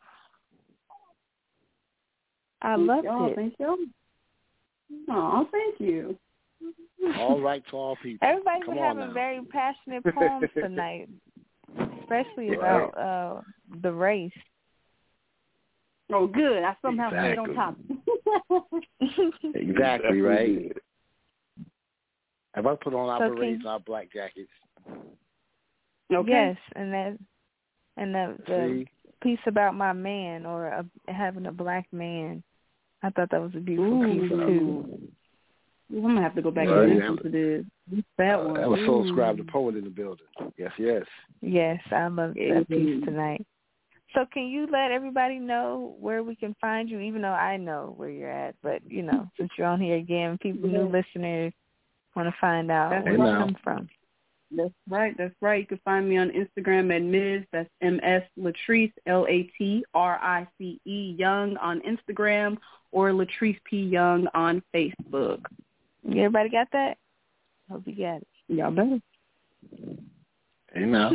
I loved it. Thank you. Oh, thank you. All right to all people. Everybody's Come been on having now. very passionate poems tonight, especially about uh, the race. Oh, good. I somehow stayed Exactly. on top. Exactly, right? Have I put on our So berets can- and our black jackets? Okay. Yes, and that and the, the See? piece about my man or a, having a black man, I thought that was a beautiful Ooh. piece too. I'm gonna have to go back Right. and listen to this. What's that Uh, one? that was Soul Ooh. Scribe the poet in the building. Yes, yes. Yes, I love Yeah. that piece tonight. So can you let everybody know where we can find you, even though I know where you're at, but, you know, since you're on here again, people, new listeners want to find out That's where right. you come from. That's right. That's right. You can find me on Instagram at Miz. That's M S Latrice, L A T R I C E Young on Instagram, or Latrice P Young on Facebook. Everybody got that? Hope you got it. Y'all better. Hey now.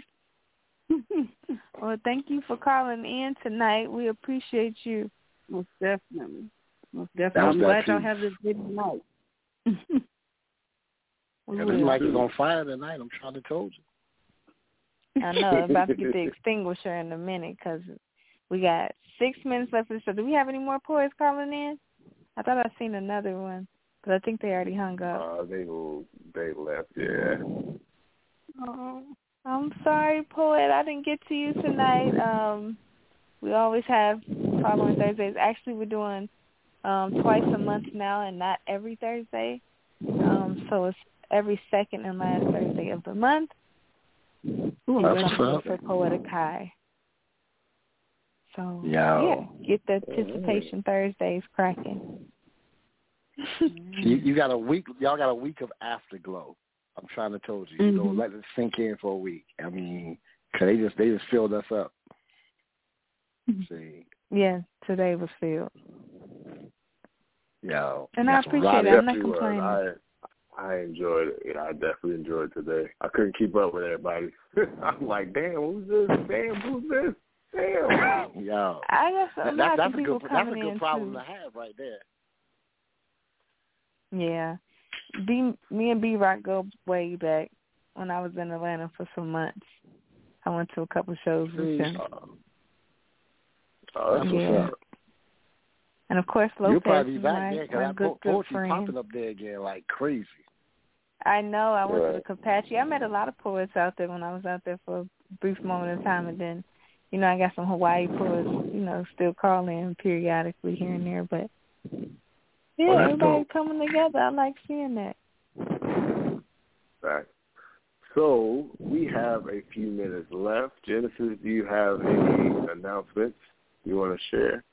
Well, thank you for calling in tonight. We appreciate you. Most definitely. Most That definitely. was I'm that glad y'all piece. have this good night. Yeah, this mic is on fire tonight. I'm trying to told you. I know. I'm about to get the extinguisher in a minute because we got six minutes left of the show. Do we have any more poets calling in? I thought I seen another one, but I think they already hung up. Uh, they they left. Yeah. Oh, I'm sorry, poet. I didn't get to you tonight. Um, we always have following Thursdays. Actually, we're doing um, twice a month now, and not every Thursday. Um, so it's every second and last Thursday of the month. Ooh, and that's something what's up. for Poetic High. So Yo. yeah, get the Anticipation Thursdays cracking. You, you got a week. Y'all got a week of afterglow. I'm trying to told you. Mm-hmm. You know, let it sink in for a week. I mean, cause they just they just filled us up. See. Yeah, today was filled. Yeah. And I appreciate it. I'm not complaining. I, I enjoyed it. Yeah, I definitely enjoyed today. I couldn't keep up with everybody. I'm like, damn, who's this? Damn, who's this? Damn. Yo. I guess a that, lot that's of a people good coming that's a good in problem too. to have right there. Yeah. B, me and B-Rock go way back when I was in Atlanta for some months. I went to a couple shows with him. Oh, that's yeah. what's up. And of course, Lopez You'll probably be is back my, there because my that good, po- good poetry friend. popping up there again like crazy. I know. I went right. to the Capatchi. I met a lot of poets out there when I was out there for a brief moment of time, and then, you know, I got some Hawaii poets, you know, still call in periodically here and there. But yeah, oh, everybody dope. coming together. I like seeing that. Right. So we have a few minutes left. Genesis, do you have any announcements you want to share?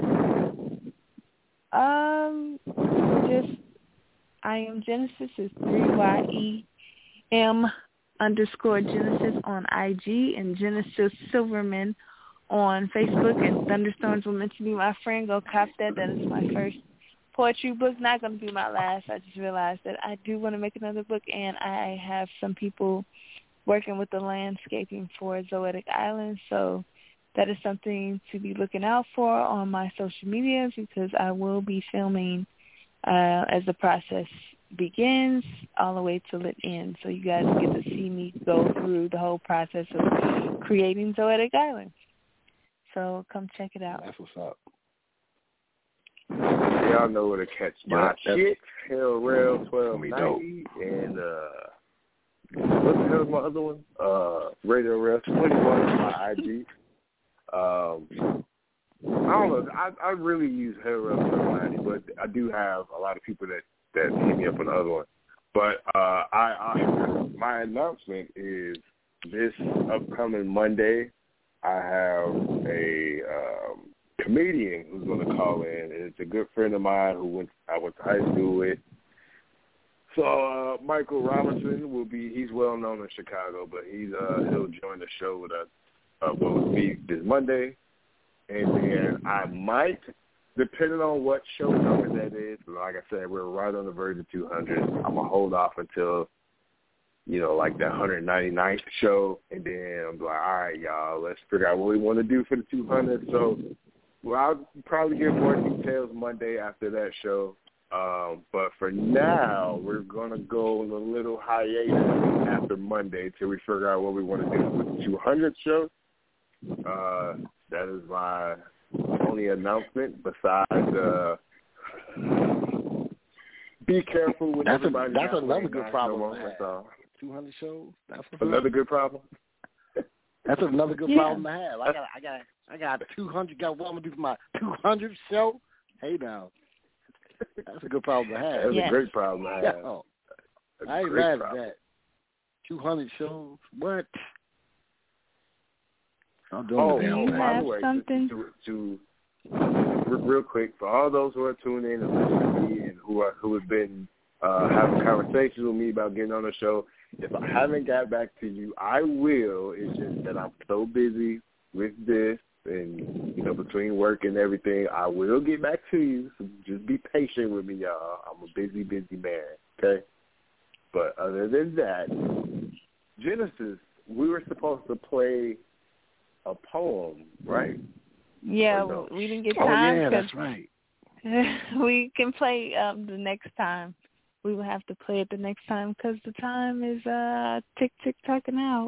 Um, just I am Genesis is three Y E M underscore Genesis on I G and Genesis Silverman on Facebook. And Thunderstorms were meant to be my friend. Go cop that. That is my first poetry book. Not going to be my last. I just realized that I do want to make another book, and I have some people working with the landscaping for Zoetic Island. So that is something to be looking out for on my social medias, because I will be filming uh, as the process begins all the way till it ends. So you guys get to see me go through the whole process of creating Zoetic Island. So come check it out. That's what's up. Y'all know where to catch my yeah, shit. Hell Rail twelve ninety and uh, what the hell is my other one? Uh, Radio Rail twenty-one on my I G. Um, I don't know. I, I really use Hell Rail twelve ninety, but I do have a lot of people that, that hit me up on the other one. But uh, I, I my announcement is this upcoming Monday. I have a um, comedian who's going to call in, and it's a good friend of mine who went I went to high school with. So uh, Michael Robinson will be. He's well known in Chicago, but he's uh, he'll join the show with us. Uh, well, with me this Monday, and then I might, depending on what show number that is. Like I said, we're right on the verge of two hundred. I'm gonna hold off until, you know, like that one hundred ninety-ninth show, and then I'm like, all right, y'all, let's figure out what we want to do for the two hundred. So, well, I'll probably get more details Monday after that show. Um, but for now, we're gonna go on a little hiatus after Monday till we figure out what we want to do for the two hundred show. Uh, that is my only announcement. Besides, uh, be careful with that's everybody. A, that's another good problem. No more, so. two hundred shows. That's another good problem. That's another good yeah. problem to have. I got, I got, I got two hundred. Got what I'm gonna do for my two hundredth show? Hey now, that's a good problem to have. That's yes. a great problem to have. Yeah. I ain't mad at that. two hundred shows. What? I'm doing oh, the damn oh thing. by the way, something? To, to, to real quick, for all those who are tuning in and listening to me and who are who have been uh, having conversations with me about getting on the show, if I haven't got back to you, I will. It's just that I'm so busy with this and, you know, between work and everything, I will get back to you. So just be patient with me, y'all. I'm a busy, busy man, okay? But other than that, Genesis, we were supposed to play a poem, right? Yeah, no? we didn't get Oh time. yeah, that's right. We can play um, the next time. We will have to play it the next time because the time is uh, tick tick tocking out.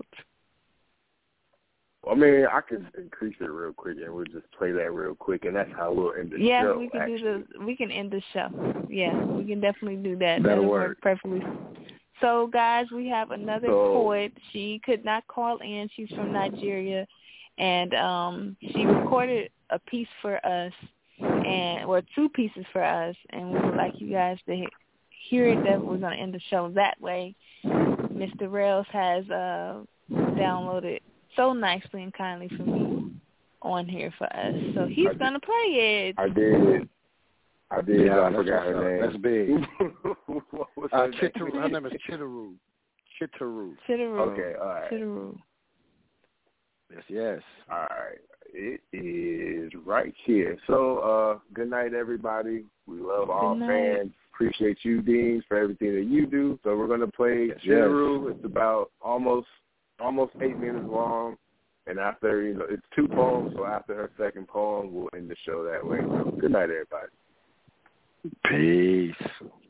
I mean, I can increase it real quick, and we'll just play that real quick, and that's how we'll end the yeah, show. Yeah, we can actually. do the. We can end the show. Yeah, we can definitely do that. That'll That'll work. work perfectly. So, guys, we have another So, poet. She could not call in. She's from Nigeria, and um, she recorded a piece for us, and or two pieces for us, and we would like you guys to hear it. That we're going to end the show that way. Mister Rails has uh, downloaded so nicely and kindly for me on here for us, so he's going to play it. I did. I did. Yeah, I forgot her name. That's big. What was uh, her Chitaru, name? her name is Chitaru. Chitteru. Chitteru. Okay, all right. Chitteru. Yes, yes. All right. It is right here. So, uh, good night, everybody. We love all fans. Appreciate you, Dean, for everything that you do. So we're going to play yes, Chitteru. Yes. It's about almost almost eight minutes long. And after, you know, it's two poems. So after her second poem, we'll end the show that way. So good night, everybody. Peace.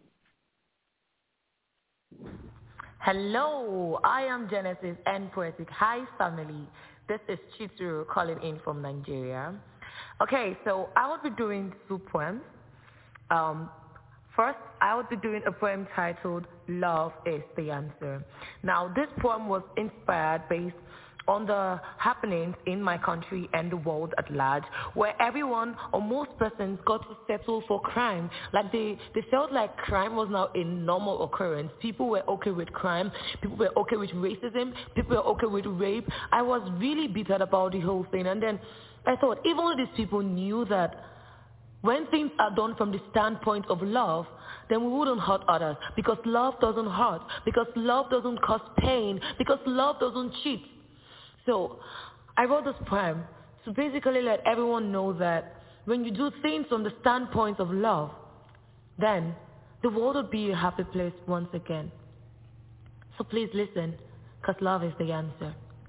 Hello, I am Genesis and Poetic. Hi, family. This is Chitru calling in from Nigeria. Okay, so I will be doing two poems. Um, first, I will be doing a poem titled Love is the Answer. Now, this poem was inspired based on the happenings in my country and the world at large, where everyone or most persons got to settle for crime. Like they, they felt like crime was now a normal occurrence. People were okay with crime. People were okay with racism. People were okay with rape. I was really bitter about the whole thing. And then I thought, even though these people knew that when things are done from the standpoint of love, then we wouldn't hurt others, because love doesn't hurt, because love doesn't cause pain, because love doesn't cheat. So I wrote this poem to basically let everyone know that when you do things from the standpoint of love, then the world will be a happy place once again. So please listen, because love is the answer.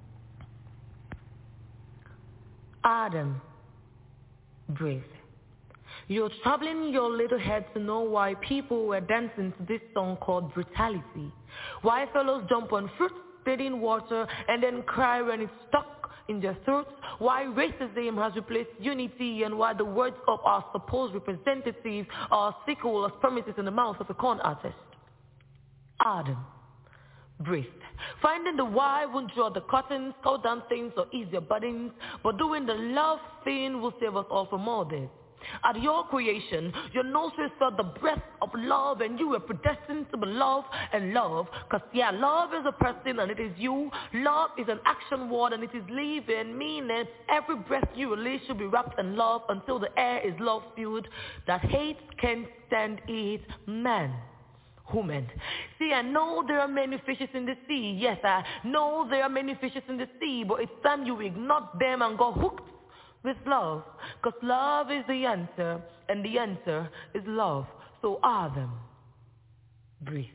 Adam, breathe. You're troubling your little head to know why people were dancing to this song called Brutality. Why fellows jump on fruit, spit in water, and then cry when it's stuck in their throats. Why racism has replaced unity, and why the words of our supposed representatives are sickle as promises in the mouth of a con artist. Adam, breathe. Finding the why won't draw the curtains, cut down things or ease your burdens, but doing the love thing will save us all from all this. At your creation, your nostrils felt the breath of love, and you were predestined to be loved and love. Because, yeah, love is a person and it is you. Love is an action word and it is living, meaning every breath you release should be wrapped in love until the air is love-filled. That hate can't stand it, man. Woman. See, I know there are many fishes in the sea. Yes, I know there are many fishes in the sea, but it's time you ignored them and got hooked with love, because love is the answer, and the answer is love. So Adam, breathe.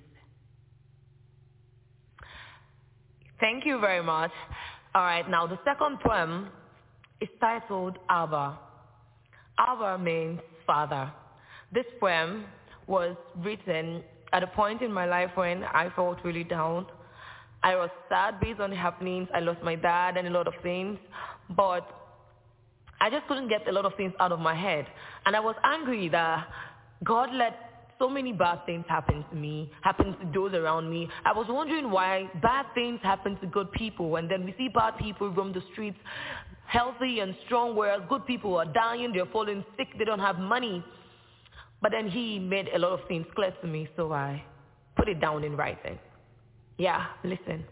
Thank you very much. All right, now the second poem is titled Abba. Abba means father. This poem was written at a point in my life when I felt really down. I was sad based on the happenings. I lost my dad and a lot of things, but I just couldn't get a lot of things out of my head. And I was angry that God let so many bad things happen to me, happen to those around me. I was wondering why bad things happen to good people, and then we see bad people roam the streets healthy and strong, whereas good people are dying, they're falling sick, they don't have money. But then he made a lot of things clear to me, so I put it down in writing. Yeah, listen.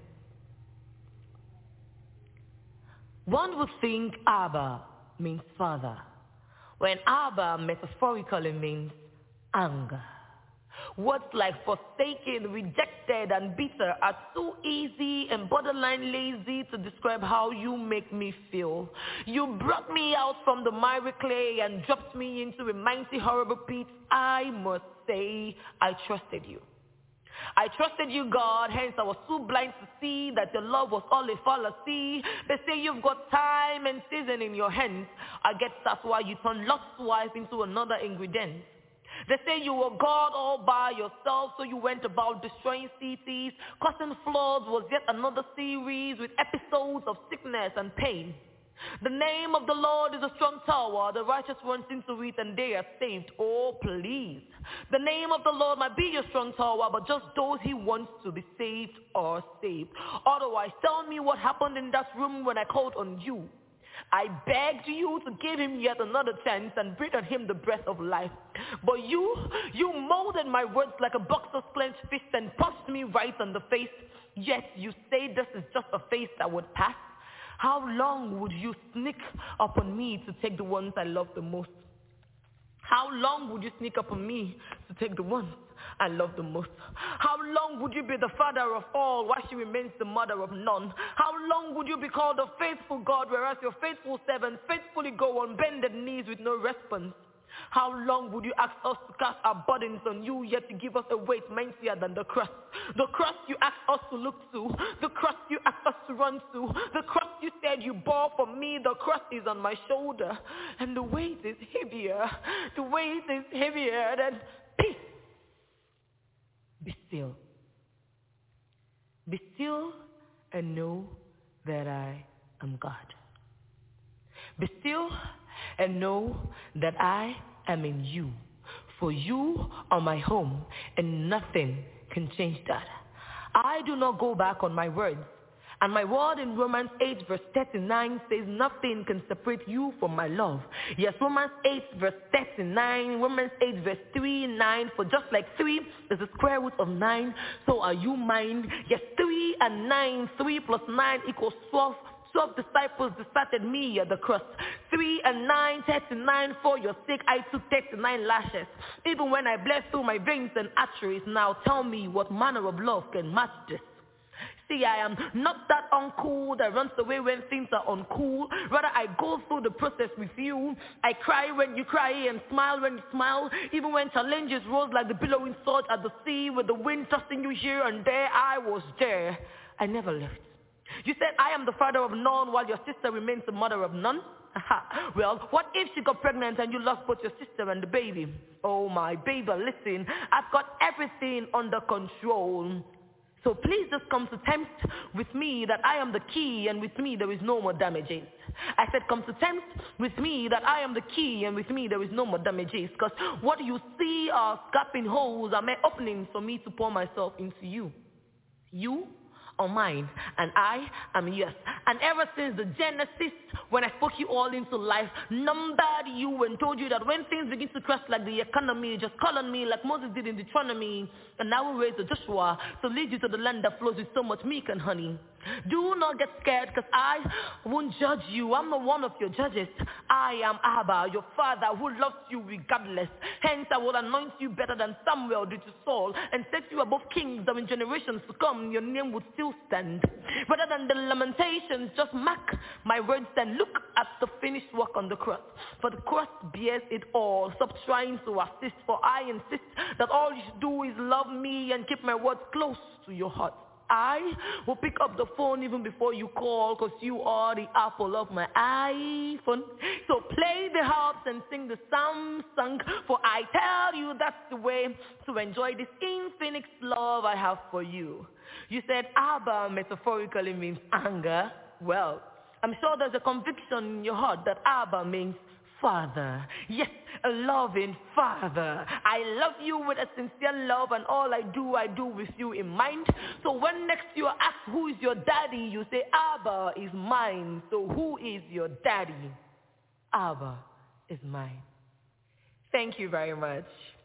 One would think Abba means father, when Abba metaphorically means anger. Words like forsaken, rejected, and bitter are too easy and borderline lazy to describe how you make me feel. You brought me out from the miry clay and dropped me into a mighty horrible pit. I must say I trusted you. I trusted you, God, hence I was too blind to see that your love was all a fallacy. They say you've got time and season in your hands. I guess that's why you turned lost wife into another ingredient. They say you were God all by yourself, so you went about destroying cities. Causing floods was yet another series with episodes of sickness and pain. The name of the Lord is a strong tower. The righteous runs into it and they are saved. Oh, please. The name of the Lord might be your strong tower, but just those he wants to be saved are saved. Otherwise, tell me what happened in that room when I called on you. I begged you to give him yet another chance and breathe on him the breath of life. But you, you molded my words like a boxer's clenched fist and punched me right on the face. Yet you say this is just a phase that would pass. How long would you sneak up on me to take the ones I love the most? How long would you sneak up on me to take the ones I love the most. How long would you be the father of all while she remains the mother of none? How long would you be called a faithful God whereas your faithful servants faithfully go on bended knees with no response? How long would you ask us to cast our burdens on you, yet to give us a weight mightier than the cross? The cross you asked us to look to, the cross you asked us to run to, the cross you said you bore for me, the cross is on my shoulder, and the weight is heavier, the weight is heavier than peace. Be still. Be still and know that I am God. Be still and know that I am in you. For you are my home, and nothing can change that. I do not go back on my words. And my word in Romans eight verse thirty-nine says nothing can separate you from my love. Yes, Romans eight verse thirty-nine, Romans eight verse three, nine, for just like three is the square root of nine, so are you mine. Yes, three and nine, three plus nine equals twelve. Twelve disciples deserted me at the cross. Three and nine, thirty-nine, for your sake I took thirty-nine lashes. Even when I bled through my veins and arteries, now tell me what manner of love can match this. See, I am not that uncool that runs away when things are uncool. Rather, I go through the process with you. I cry when you cry and smile when you smile. Even when challenges rose like the billowing surge at the sea, with the wind tossing you here and there, I was there. I never left. You said I am the father of none while your sister remains the mother of none? Aha. Well, what if she got pregnant and you lost both your sister and the baby? Oh, my baby, listen, I've got everything under control. So please just come to terms with me that I am the key and with me there is no more damages. I said come to terms with me that I am the key and with me there is no more damages. Because what you see are gaping holes are mere openings for me to pour myself into you. You are mine, and I am yours. And ever since the Genesis, when I spoke you all into life, numbered you and told you that when things begin to crash like the economy, just call on me like Moses did in Deuteronomy, and I will raise the Joshua to lead you to the land that flows with so much milk and honey. Do not get scared, because I won't judge you. I'm not one of your judges. I am Abba, your father, who loves you regardless. Hence, I will anoint you better than Samuel did to Saul, and set you above kings that in generations to come your name would still stand. Rather than the lamentations, just mark my words and look at the finished work on the cross. For the cross bears it all. Stop trying to assist, for I insist that all you should do is love me and keep my words close to your heart. I will pick up the phone even before you call, because you are the apple of my iPhone. So play the harps and sing the psalm song, for I tell you that's the way to enjoy this infinite love I have for you. You said Abba metaphorically means anger. Well, I'm sure there's a conviction in your heart that Abba means Father. Yes, a loving Father. I love you with a sincere love, and all I do, I do with you in mind. So when next you are asked who is your daddy, you say Abba is mine. So who is your daddy? Abba is mine. Thank you very much.